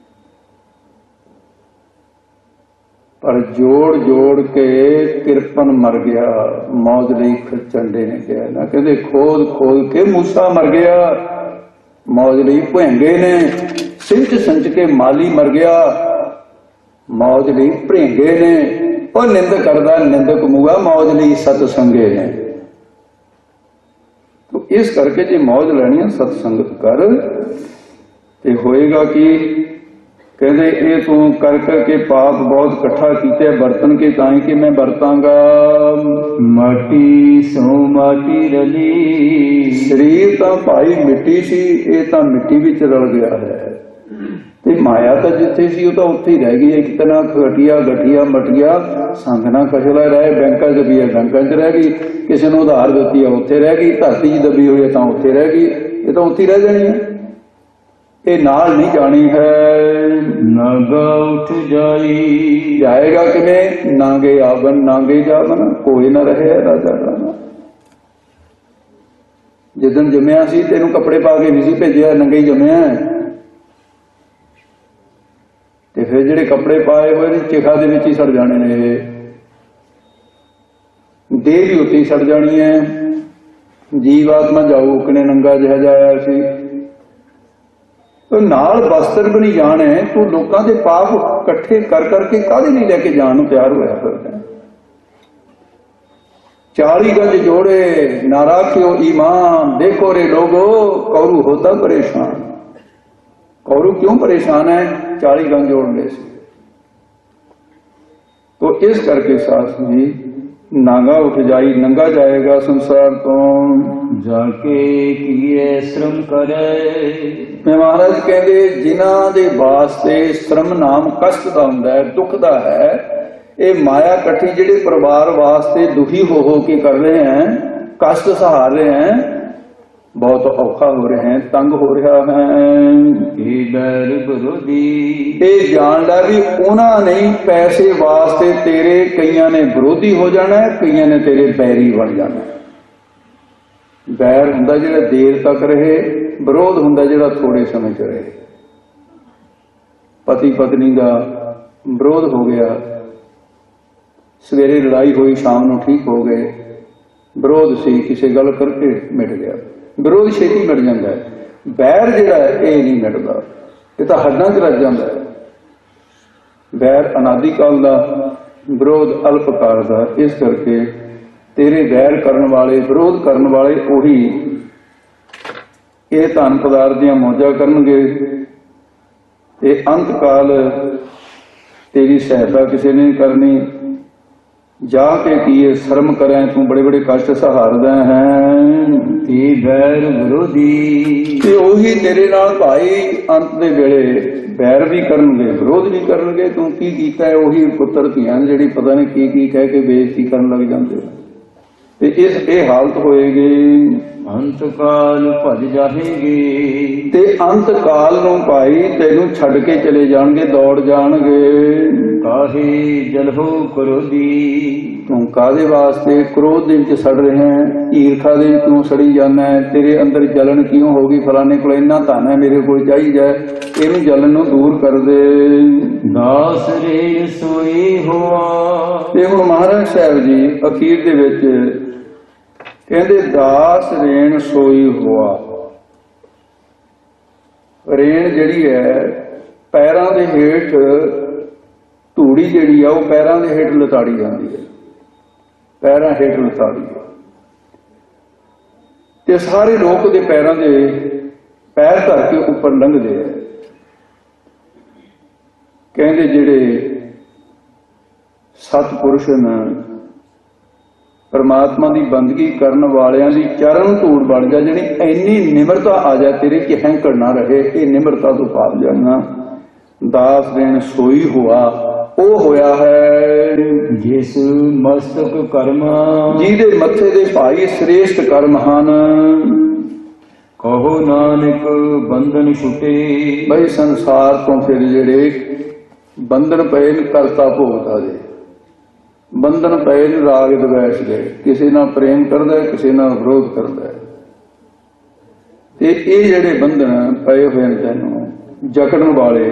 [SPEAKER 1] ਪਰ ਜੋੜ ਜੋੜ ਕੇ ਕਿਰਪਨ ਮਰ ਗਿਆ, ਮੌਜ ਲਈ ਖਚੰਡੇ ਨੇ ਕਿਹਾ ਨਾ, ਕਹਿੰਦੇ ਖੋਦ ਖੋਦ ਕੇ ਮੂਸਾ ਮਰ ਗਿਆ, ਮੌਜ ਲਈ ਭੁੰਗੇ ਨੇ। ਸਿੰਚ ਸੰਚ ਕੇ ਮਾਲੀ ਮਰ ਗਿਆ, ਮੌਜ ਲਈ ਭ੍ਰਿੰਗੇ ਨੇ। ਉਹ ਨਿੰਦ ਕਰਦਾ ਨਿੰਦਕ ਮੂਆ ਮੌਜ ਲਈ ਸਤ ਸੰਗੇ ਨੇ। ਇਸ ਕਰਕੇ ਜੇ ਮੌਜ ਲੈਣੀ ਹੈ ਸਤ ਸੰਗਤ ਕਰ ਤੇ ਹੋਏਗਾ ਕਿ ਕਹਿੰਦੇ ਇਹ ਤੂੰ ਕਰ ਕਰਕੇ ਪਾਪ ਬਹੁਤ ਇਕੱਠਾ ਕੀਤੇ ਬਰਤਨ ਕੇ ਤਾਂ ਕਿ ਮੈਂ ਵਰਤਾਂਗਾ।
[SPEAKER 2] ਮਾਟੀ ਸੋ ਮਾਟੀ ਰਲੀ,
[SPEAKER 1] ਸਰੀਰ ਤਾਂ ਭਾਈ ਮਿੱਟੀ ਸੀ, ਇਹ ਤਾਂ ਮਿੱਟੀ ਵਿੱਚ ਰਲ ਗਿਆ ਹੈ ਤੇ ਮਾਇਆ ਤਾਂ ਜਿੱਥੇ ਸੀ ਉਹ ਤਾਂ ਉੱਥੇ ਹੀ ਰਹਿ ਗਈ। ਇੱਕ ਤਰ੍ਹਾਂ ਘਟੀਆ ਗਠੀਆ ਮਟੀਆ ਸੰਗ ਨਾ ਕਛਲਾ ਰਹੇ, ਬੈਂਕਾਂ 'ਚ ਵੀ ਹੈ ਬੈਂਕਾਂ 'ਚ ਰਹਿ ਗਈ, ਕਿਸੇ ਨੂੰ ਉਧਾਰ ਦਿੱਤੀ ਹੈ ਉੱਥੇ ਰਹਿ ਗਈ, ਧਰਤੀ 'ਚ ਦਬੀ ਹੋਈ ਹੈ ਤਾਂ ਉੱਥੇ ਰਹਿ ਗਈ, ਇਹ ਤਾਂ ਉੱਥੇ ਰਹਿ ਜਾਣੀ ਹੈ, ਇਹ ਨਾਲ ਨਹੀਂ ਜਾਣੀ ਹੈ।
[SPEAKER 2] ਨਾਗਾ ਉੱਠ ਜਾਈ,
[SPEAKER 1] ਜਾਏਗਾ ਕਿਵੇਂ? ਨਾਂਗੇ ਆਵਨ ਨਾਂਗੇ ਜਾਵਨ, ਕੋਈ ਨਾ ਰਹੇ ਰਾਜਾ ਰਾਣਾ। ਜਿੱਦਣ ਜੰਮਿਆ ਸੀ ਤੈਨੂੰ ਕੱਪੜੇ ਪਾ ਕੇ ਨਹੀਂ ਸੀ ਭੇਜਿਆ, ਨੰਗੇ ਹੀ ਜੰਮਿਆ ਤੇ ਫਿਰ ਜਿਹੜੇ ਕੱਪੜੇ ਪਾਏ ਹੋਏ ਨੇ ਚਿਖਾ ਦੇ ਵਿੱਚ ਹੀ ਸੜ ਜਾਣੇ ਨੇ, ਦੇਹ ਵੀ ਉੱਤੇ ਹੀ ਸੜ ਜਾਣੀ ਹੈ। ਜੀਵ ਆਤਮਾ ਜਾਊ ਕਿਨੇ ਨੰਗਾ ਜਿਹਾ ਜਾਇਆ ਸੀ, ਨਾਲ ਬਸਤਰ ਵੀ ਨਹੀਂ ਜਾਣੇ। ਤੂੰ ਲੋਕਾਂ ਦੇ ਪਾਪ ਇਕੱਠੇ ਕਰ ਕਰਕੇ ਕਾਹਦੇ ਨਹੀਂ ਲੈ ਕੇ ਜਾਣ ਨੂੰ ਤਿਆਰ ਹੋਇਆ ਫਿਰਦਾ। 40 ਗੰਜ ਜੋੜੇ ਨਾ ਰਾਖਿਓ ਈਮਾਨ, ਦੇਖੋ ਰੇ ਲੋਗੋ ਕੌਰੂ ਹੋਤਾ ਪਰੇਸ਼ਾਨ। कौरव क्यों परेशान है? 40 गंज जोड़ ले से। तो इस करके शास्त्र जी नागा उठ जाई, नंगा जाएगा संसार तो
[SPEAKER 2] जाके किए श्रम करे।
[SPEAKER 1] मैं महाराज कहते जिन्हां दे वास्ते श्रम नाम कष्ट दा हुंदा है, दुख दा है, ये माया कट्ठी जिहड़े परिवार वास्ते दुखी हो के कर रहे हैं, कष्ट सहार रहे हैं, बहुत औखा हो रहे हैं, तंग हो रहा है।
[SPEAKER 2] बैर विरोधी
[SPEAKER 1] ये जान ला भी उन्होंने नहीं पैसे वास्ते तेरे कईयां ने विरोधी हो जाना है, कईयां ने तेरे बैरी बन जाना है। बैर हुंदा जिहड़ा देर तक रहे, विरोध हुंदा जिहड़ा थोड़े समय च रहे। पति पत्नी का विरोध हो गया, सवेरे लड़ाई हुई शाम को ठीक हो गए, विरोध सी किसी गल करके मिट गया। विरोध छेती मिट जाता है, बैर जिहड़ा ये नहीं मिटदा, ये तो हड्डां च रच जाता है। बैर अनादि काल का, विरोध अल्प काल का। इस करके तेरे बैर करने वाले, विरोध करने वाले उही ये धन पदार्थ दियां मौजा करनगे, ये अंत काल तेरी सहायता किसी ने करनी। जाके किए शर्म करें, तू बड़े बड़े कष्ट सहारदा है।
[SPEAKER 2] बैर विरोधी
[SPEAKER 1] उही तेरे नाल भाई अंत दे वेले बैर भी करनगे, विरोध भी करनगे। तू की कीता है? उही पुत्र धियां जिहड़ी पता नहीं की कह के बेइज्जती करन लग जांदे ते इस ये हालत होएगी।
[SPEAKER 2] अंत काल भज जाएंगे
[SPEAKER 1] ते अंत काल नूं भाई तैनूं छड्ड के चले जाणगे, दौड़ जाणगे।
[SPEAKER 2] काहे जलहो क्रोधी,
[SPEAKER 1] तू कादे वास्ते क्रोध दे विच सड़ रहे हैं, ईर्खा दे क्यों सड़ी जाना है? तेरे अंदर जलन क्यों होगी? फलाने को इन्ना धन है, मेरे को चाहिए, इहनूं जलन नूं दूर कर दे।
[SPEAKER 2] दास रे सोई होआ।
[SPEAKER 1] ते हुण महाराज साहब जी अखीर दे विच कहंदे दास रेण सोई होआ। रेण जिहड़ी है पैरां दे हेठ, धूड़ी जिहड़ी आ वो पैरां दे हेठ लताड़ी जांदी है, पैरां हेठ लताड़ी है ते सारे लोग दे पैरां दे पैर धर के उपर लंघदे है। कहंदे जिहड़े सतपुरुष ने परमात्मा की बंदगी करने वालियां दी चरण धूड़ बन जा, जिहड़ी इन्नी निमरता आ जाए तेरे कि हैंकड़ ना रहे, ये निमरता तो पाप जाना। दास देन सोई हुआ, ओ होया है
[SPEAKER 2] जिस मस्तक कर्म,
[SPEAKER 1] जिहदे मथे दे भाई श्रेष्ठ कर्म हन।
[SPEAKER 2] कहो नानक बंधन छुटे।
[SPEAKER 1] भाई संसार तो फिर जिहड़े बंधन पए ने करता भोगता दे, बंधन पए ने राग द्वेष दे, किसी नाल प्रेम करदा है, किसी नाल विरोध करदा है। ते ये जिहड़े बंधन पए हुए ने तैनूं जकड़न वाले,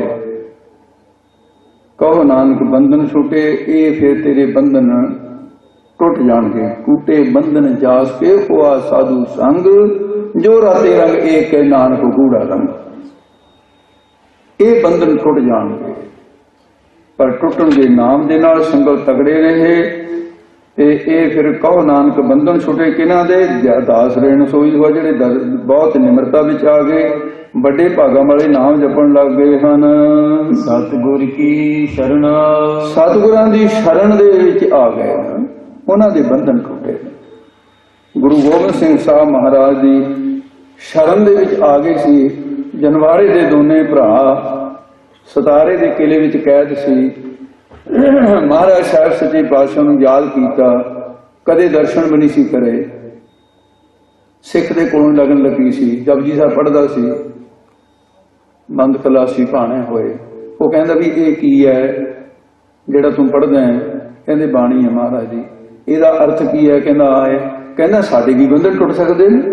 [SPEAKER 1] कहो नानक बंधन छुटे, ये फिर तेरे बंधन टुट जाणगे। टूटे बंधन जास के हुआ साधु संग, जो राते रंग एक है नानक गूढ़ा रंग। ये बंधन टुट जाणगे। ਪਰ ਟੁੱਟਣਗੇ ਨਾਮ ਦੇ ਨਾਲ, ਸੰਗਲ ਤਗੜੇ ਰਹੇ। ਤੇ ਇਹ ਫਿਰ ਕਹੋ ਨਾਨਕ ਬੰਧਨ ਛੁਟੇ ਕਿਹਨਾਂ ਦੇ, ਦਾਸ ਰਹਿਣ ਸੋਈ ਹੋ ਜਿਹੜੇ ਬਹੁਤ ਨਿਮਰਤਾ ਵਿੱਚ ਆ ਗਏ, ਵੱਡੇ ਭਾਗਾਂ ਵਾਲੇ ਨਾਮ ਜਪਣ ਲੱਗ ਗਏ ਹਨ।
[SPEAKER 2] ਸਤਿਗੁਰ ਕੀ ਸ਼ਰਣਾ,
[SPEAKER 1] ਸਤਿਗੁਰਾਂ ਦੀ ਸ਼ਰਨ ਦੇ ਵਿੱਚ ਆ ਗਏ ਹਨ, ਉਹਨਾਂ ਦੇ ਬੰਧਨ ਟੁੱਟੇ। ਗੁਰੂ ਗੋਬਿੰਦ ਸਿੰਘ ਸਾਹਿਬ ਮਹਾਰਾਜ ਦੀ ਸ਼ਰਨ ਦੇ ਵਿੱਚ ਆ ਗਏ ਸੀ। ਜਨਵਾਰੇ ਦੇ ਦੋਨੇ ਭਰਾ ਸਤਾਰੇ ਦੇ ਕਿਲੇ ਵਿੱਚ ਕੈਦ ਸੀ। ਮਹਾਰਾਜ ਸਾਹਿਬ ਸੱਚੇ ਪਾਤਸ਼ਾਹ ਨੂੰ ਯਾਦ ਕੀਤਾ, ਕਦੇ ਦਰਸ਼ਨ ਵੀ ਨਹੀਂ ਸੀ ਕਰੇ। ਸਿੱਖ ਦੇ ਕੋਲੋਂ ਲੱਗਣ ਲੱਗੀ ਸੀ, ਜਪਜੀ ਸਾਹਿਬ ਪੜ੍ਹਦਾ ਸੀ, ਬੰਦ ਖਲਾਸੀ ਭਾਣੇ ਹੋਏ। ਉਹ ਕਹਿੰਦਾ ਵੀ ਇਹ ਕੀ ਹੈ ਜਿਹੜਾ ਤੂੰ ਪੜ੍ਹਦਾ ਹੈ? ਕਹਿੰਦੇ ਬਾਣੀ ਹੈ ਮਹਾਰਾਜ ਦੀ। ਇਹਦਾ ਅਰਥ ਕੀ ਹੈ? ਕਹਿੰਦਾ ਆਏ। ਕਹਿੰਦਾ ਸਾਡੇ ਵੀ ਬੰਧਨ ਟੁੱਟ ਸਕਦੇ ਨੇ?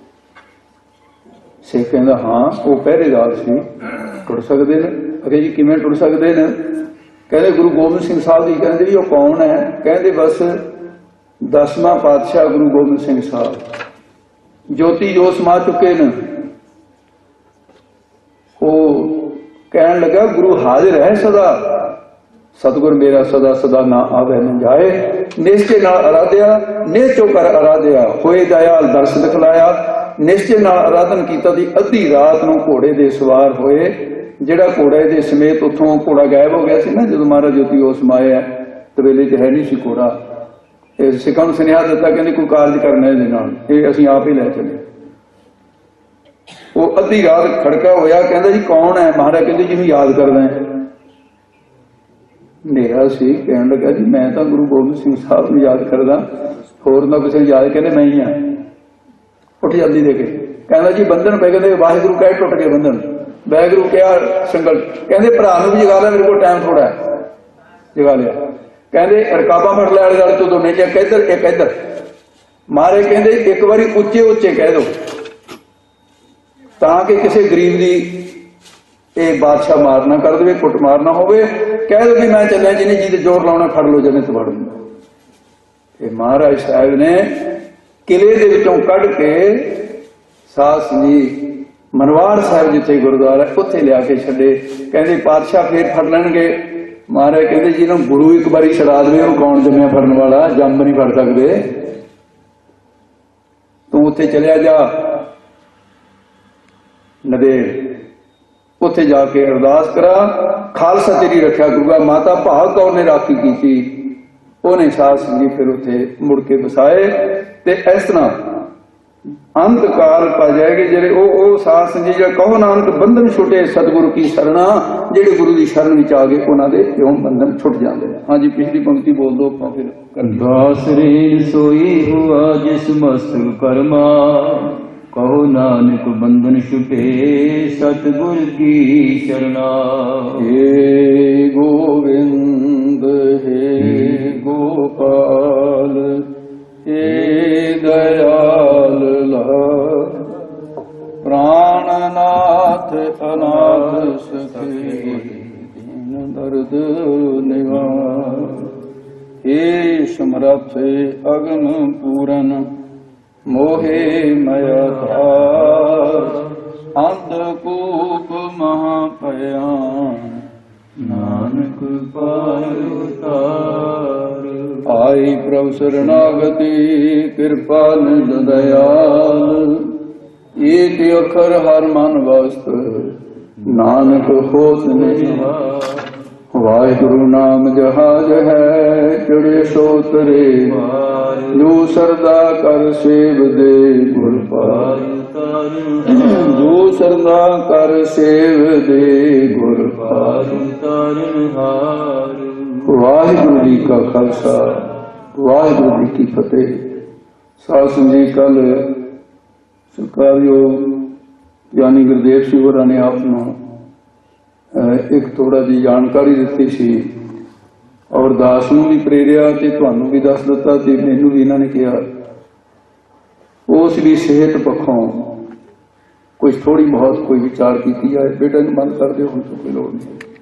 [SPEAKER 1] ਸਿੱਖ ਕਹਿੰਦਾ ਹਾਂ, ਉਹ ਪਹਿਰੇਦਾਰ ਸੀ, ਟੁੱਟ ਸਕਦੇ ਨੇ। ਅਗੇ ਜੀ ਕਿਵੇਂ ਟੁੱਟ ਸਕਦੇ ਨੇ? ਕਹਿੰਦੇ ਗੁਰੂ ਗੋਬਿੰਦ ਸਿੰਘ ਸਾਹਿਬ ਜੀ। ਕਹਿੰਦੇ ਵੀ ਉਹ ਕੌਣ ਹੈ? ਕਹਿੰਦੇ ਬਸ 10ਵਾਂ ਪਾਤਸ਼ਾਹ ਗੁਰੂ ਗੋਬਿੰਦ ਸਿੰਘ ਸਾਹਿਬ, ਜੋਤੀ ਜੋ ਸਮਾ ਚੁੱਕੇ ਨੇ। ਉਹ ਕਹਿਣ ਲੱਗਾ ਗੁਰੂ ਹਾਜ਼ਰ ਹੈ ਸਦਾ, ਸਤਿਗੁਰ ਮੇਰਾ ਸਦਾ ਸਦਾ ਨਾ ਆਵੇ ਨਾ ਜਾਏ। ਨਿਸ਼ਚੇ ਨਾਲ ਅਰਾਧਿਆ, ਨਿਸ਼ਚੋ ਕਰ ਅਰਾਧਿਆ, ਹੋਏ ਦਇਆਲ ਦਰਸ ਦਿਖਲਾਇਆ। ਨਿਸ਼ਚੇ ਨਾਲ ਆਰਾਧਨ ਕੀਤਾ ਸੀ। ਅੱਧੀ ਰਾਤ ਨੂੰ ਘੋੜੇ ਦੇ ਸਵਾਰ ਹੋਏ। ਜਿਹੜਾ ਘੋੜੇ ਦੇ ਸਮੇਤ ਉੱਥੋਂ ਘੋੜਾ ਗਾਇਬ ਹੋ ਗਿਆ ਸੀ ਨਾ, ਜਦੋਂ ਮਹਾਰਾਜ ਜੋਤੀ ਉਹ ਸਮਾਇਆ, ਤਵੇਲੇ 'ਚ ਹੈ ਨਹੀਂ ਸੀ ਘੋੜਾ। ਇਹ ਸਿੱਖਾਂ ਨੂੰ ਸੁਨੇਹਾ ਦਿੱਤਾ, ਕਹਿੰਦੇ ਕੋਈ ਕਾਰਜ ਕਰਨਾ ਇਹਦੇ ਨਾਲ, ਇਹ ਅਸੀਂ ਆਪ ਹੀ ਲੈ ਚੱਲੇ। ਉਹ ਅੱਧੀ ਰਾਤ ਖੜਕਾ ਹੋਇਆ, ਕਹਿੰਦਾ ਜੀ ਕੌਣ ਹੈ? ਮਹਾਰਾਜ ਕਹਿੰਦੇ ਜਿਹਨੂੰ ਯਾਦ ਕਰਦਾ ਹੈ। ਹਨੇਰਾ ਸੀ, ਕਹਿਣ ਲੱਗਾ ਜੀ ਮੈਂ ਤਾਂ ਗੁਰੂ ਗੋਬਿੰਦ ਸਿੰਘ ਸਾਹਿਬ ਨੂੰ ਯਾਦ ਕਰਦਾ, ਹੋਰ ਨਾ ਕਿਸੇ ਨੂੰ ਯਾਦ। ਕਹਿੰਦੇ ਮੈਂ ਹੀ ਹਾਂ। ਉੱਠ ਜਲਦੀ ਦੇ ਕੇ ਕਹਿੰਦਾ ਜੀ ਬੰਧਨ ਪੈ। ਕਹਿੰਦੇ ਵਾਹਿਗੁਰੂ ਕਹਿ ਟੁੱਟ ਗਏ ਬੰਧਨ। ਵਾਹਿਗੁਰੂ ਕਿਹਾ ਸੰਗਲ। ਕਹਿੰਦੇ ਭਰਾ ਨੂੰ ਵੀ ਜਗਾ ਲਿਆ, ਮੇਰੇ ਕੋਲ ਟਾਈਮ ਥੋੜਾ ਹੈ। ਜਗਾ ਲਿਆ। ਕਹਿੰਦੇ ਰਕਾਬਾਂ ਮਰਲੇ ਵਾਲੇ ਨਾਲ ਤੋਂ ਦੋਨੇ, ਇੱਕ ਇੱਧਰ ਇੱਕ ਇੱਧਰ ਮਾਰੇ। ਕਹਿੰਦੇ ਇੱਕ ਵਾਰੀ ਉੱਚੇ ਉੱਚੇ ਕਹਿ ਦੋ ਤਾਂ ਕਿ ਕਿਸੇ ਗਰੀਬ ਦੀ ਇਹ ਬਾਦਸ਼ਾਹ ਮਾਰ ਨਾ ਕਰ ਦੇਵੇ, ਕੁੱਟ ਮਾਰ ਨਾ ਹੋਵੇ। ਕਹਿ ਦੋ ਵੀ ਮੈਂ ਚੱਲਿਆ, ਜਿਹਨੇ ਜਿਹਦੇ ਜ਼ੋਰ ਲਾਉਣਾ ਫੜ ਲੋ, ਜਨੇ ਤੋਂ ਵੜ ਲਓ। ਇਹ ਮਹਾਰਾਜ ਸਾਹਿਬ ਨੇ ਕਿਲੇ ਦੇ ਵਿੱਚੋਂ ਕੱਢ ਕੇ ਸਾਸ ਜੀ ਮਨਵਾੜ ਸਾਹਿਬ ਜਿੱਥੇ ਗੁਰਦੁਆਰਾ ਉੱਥੇ ਲਿਆ ਕੇ ਛੱਡੇ। ਕਹਿੰਦੇ ਪਾਤਸ਼ਾਹ ਫੇਰ ਫੜ ਲੈਣਗੇ। ਮਹਾਰਾਜ ਕਹਿੰਦੇ ਜਿਹਨੂੰ ਗੁਰੂ ਇੱਕ ਵਾਰੀ ਛਡਾ ਦੇਵੇ ਉਹ ਕੌਣ ਜੰਮਿਆ ਫੜਨ ਵਾਲਾ? ਜੰਮ ਨਹੀਂ ਫੜ ਸਕਦੇ। ਤੂੰ ਉੱਥੇ ਚਲਿਆ ਜਾ ਨਦੇੜ, ਉੱਥੇ ਜਾ ਕੇ ਅਰਦਾਸ ਕਰਾ, ਖਾਲਸਾ ਤੇਰੀ ਰੱਖਿਆ ਕਰੂਗਾ। ਮਾਤਾ ਭਾਗ ਕੌਰ ਨੇ ਰਾਖੀ ਕੀਤੀ, ਉਹਨੇ ਸਾਧ ਸਿੰਘ ਜੀ ਫਿਰ ਉੱਥੇ ਮੁੜ ਕੇ ਵਸਾਏ। ਤੇ ਇਸ ਤਰ੍ਹਾਂ ਅੰਤ ਕਾਲ ਪਾ ਜਾਏਗੇ ਜਿਹੜੇ ਉਹ ਸਾਧ ਸਿੰਘ ਜੀ, ਜਿਹੜਾ ਕਹੋ ਨਾਨਕ ਬੰਧਨ ਛੁਟੇ ਸਤਿਗੁਰੂ ਕੀ ਸ਼ਰਣਾ। ਜਿਹੜੇ ਗੁਰੂ ਦੀ ਸ਼ਰਨ ਵਿੱਚ ਆ ਗਏ ਉਹਨਾਂ ਦੇ ਕਿਉਂ ਬੰਧਨ ਛੁੱਟ ਜਾਂਦੇ ਨੇ। ਹਾਂਜੀ ਪਿਛਲੀ ਪੰਕਤੀ ਬੋਲ ਦੋ ਆਪਾਂ ਫਿਰ।
[SPEAKER 2] ਦਾਸ ਰਹਿਣ ਸੋਈ ਹੁਆ ਜਿਸ ਮਸਤ ਕਰਮਾ, ਕਹੋ ਨਾਨਕ ਬੰਧਨ ਛੁਟੇ ਸਤਿਗੁਰ ਕੀ ਸ਼ਰਣਾ।
[SPEAKER 1] ਹੇ ਗੋਬਿੰਦ ਹੇ ਗੋਪਾਲ ਹੇ ਦਇਆਲ ਪ੍ਰਾਣਨਾਥ ਅਨਾਥ ਸਖੀ ਦੀਨ ਦਰਦ ਨਿਵਾਰ। ਹੇ ਸਮਰੱਥ ਅਗਨ ਪੂਰਨ ਮੋਹੇ ਮਯ ਧਾਰ। ਅੰਧਕੂਪ ਮਹਾ ਭਿਆਨ ਨਾਨਕ ਪਾਇ ਉਤਾਰ। ਆਈ ਪ੍ਰਭ ਸਰਨਾਗਤੀ ਕਿਰਪਾ ਨਿਧ ਦਇਆਲ। ਏਕ ਅੱਖਰ ਹਰ ਮਨ ਵਸਤ ਨਾਨਕ ਹੋਤ ਨਿਹਾਲ। ਵਾਹਿਗੁਰੂ ਨਾਮ ਜਹਾਜ ਹੈ ਚੜੇ ਸੋ ਤਰੇ। ਜੋ ਸਰਦਾ ਕਰ ਸੇਵ ਦੇ ਗੁਰ ਪਾਰ। ਜੋ ਸਰਦਾ ਕਰ ਸੇਵ ਦੇ ਗੁਰ ਪਾਰ। ਵਾਹਿਗੁਰੂ ਜੀ ਕਾ ਖਾਲਸਾ ਵਾਹਿਗੁਰੂ ਜੀ ਕੀ ਫਤਿਹ। ਸਾਧ ਸੰਗਤ ਜੀ ਕੱਲ ਸਰਕਾਰਯੋਗ ਗਿਆਨੀ ਗੁਰਦੇਵ ਸਿੰਘ ਹੋਰਾਂ ਨੇ ਆਪ ਨੂੰ ਇੱਕ ਥੋੜਾ ਜਿਹੀ ਜਾਣਕਾਰੀ ਦਿੱਤੀ ਸੀ ਔਰ ਦਾਸ ਨੂੰ ਵੀ ਪ੍ਰੇਰਿਆ ਤੇ ਤੁਹਾਨੂੰ ਵੀ ਦੱਸ ਦਿੱਤਾ ਤੇ ਮੈਨੂੰ ਵੀ ਇਹਨਾਂ ਨੇ ਕਿਹਾ ਉਸ ਦੀ ਸਿਹਤ ਪੱਖੋਂ ਕੁਝ ਥੋੜੀ ਬਹੁਤ ਕੋਈ ਵਿਚਾਰ ਕੀਤੀ ਜਾਏ। ਬੇਟਾ ਨੂੰ ਬੰਦ ਕਰ ਦਿਓ, ਹੁਣ ਤੋਂ ਕੋਈ ਲੋੜ ਨਹੀਂ।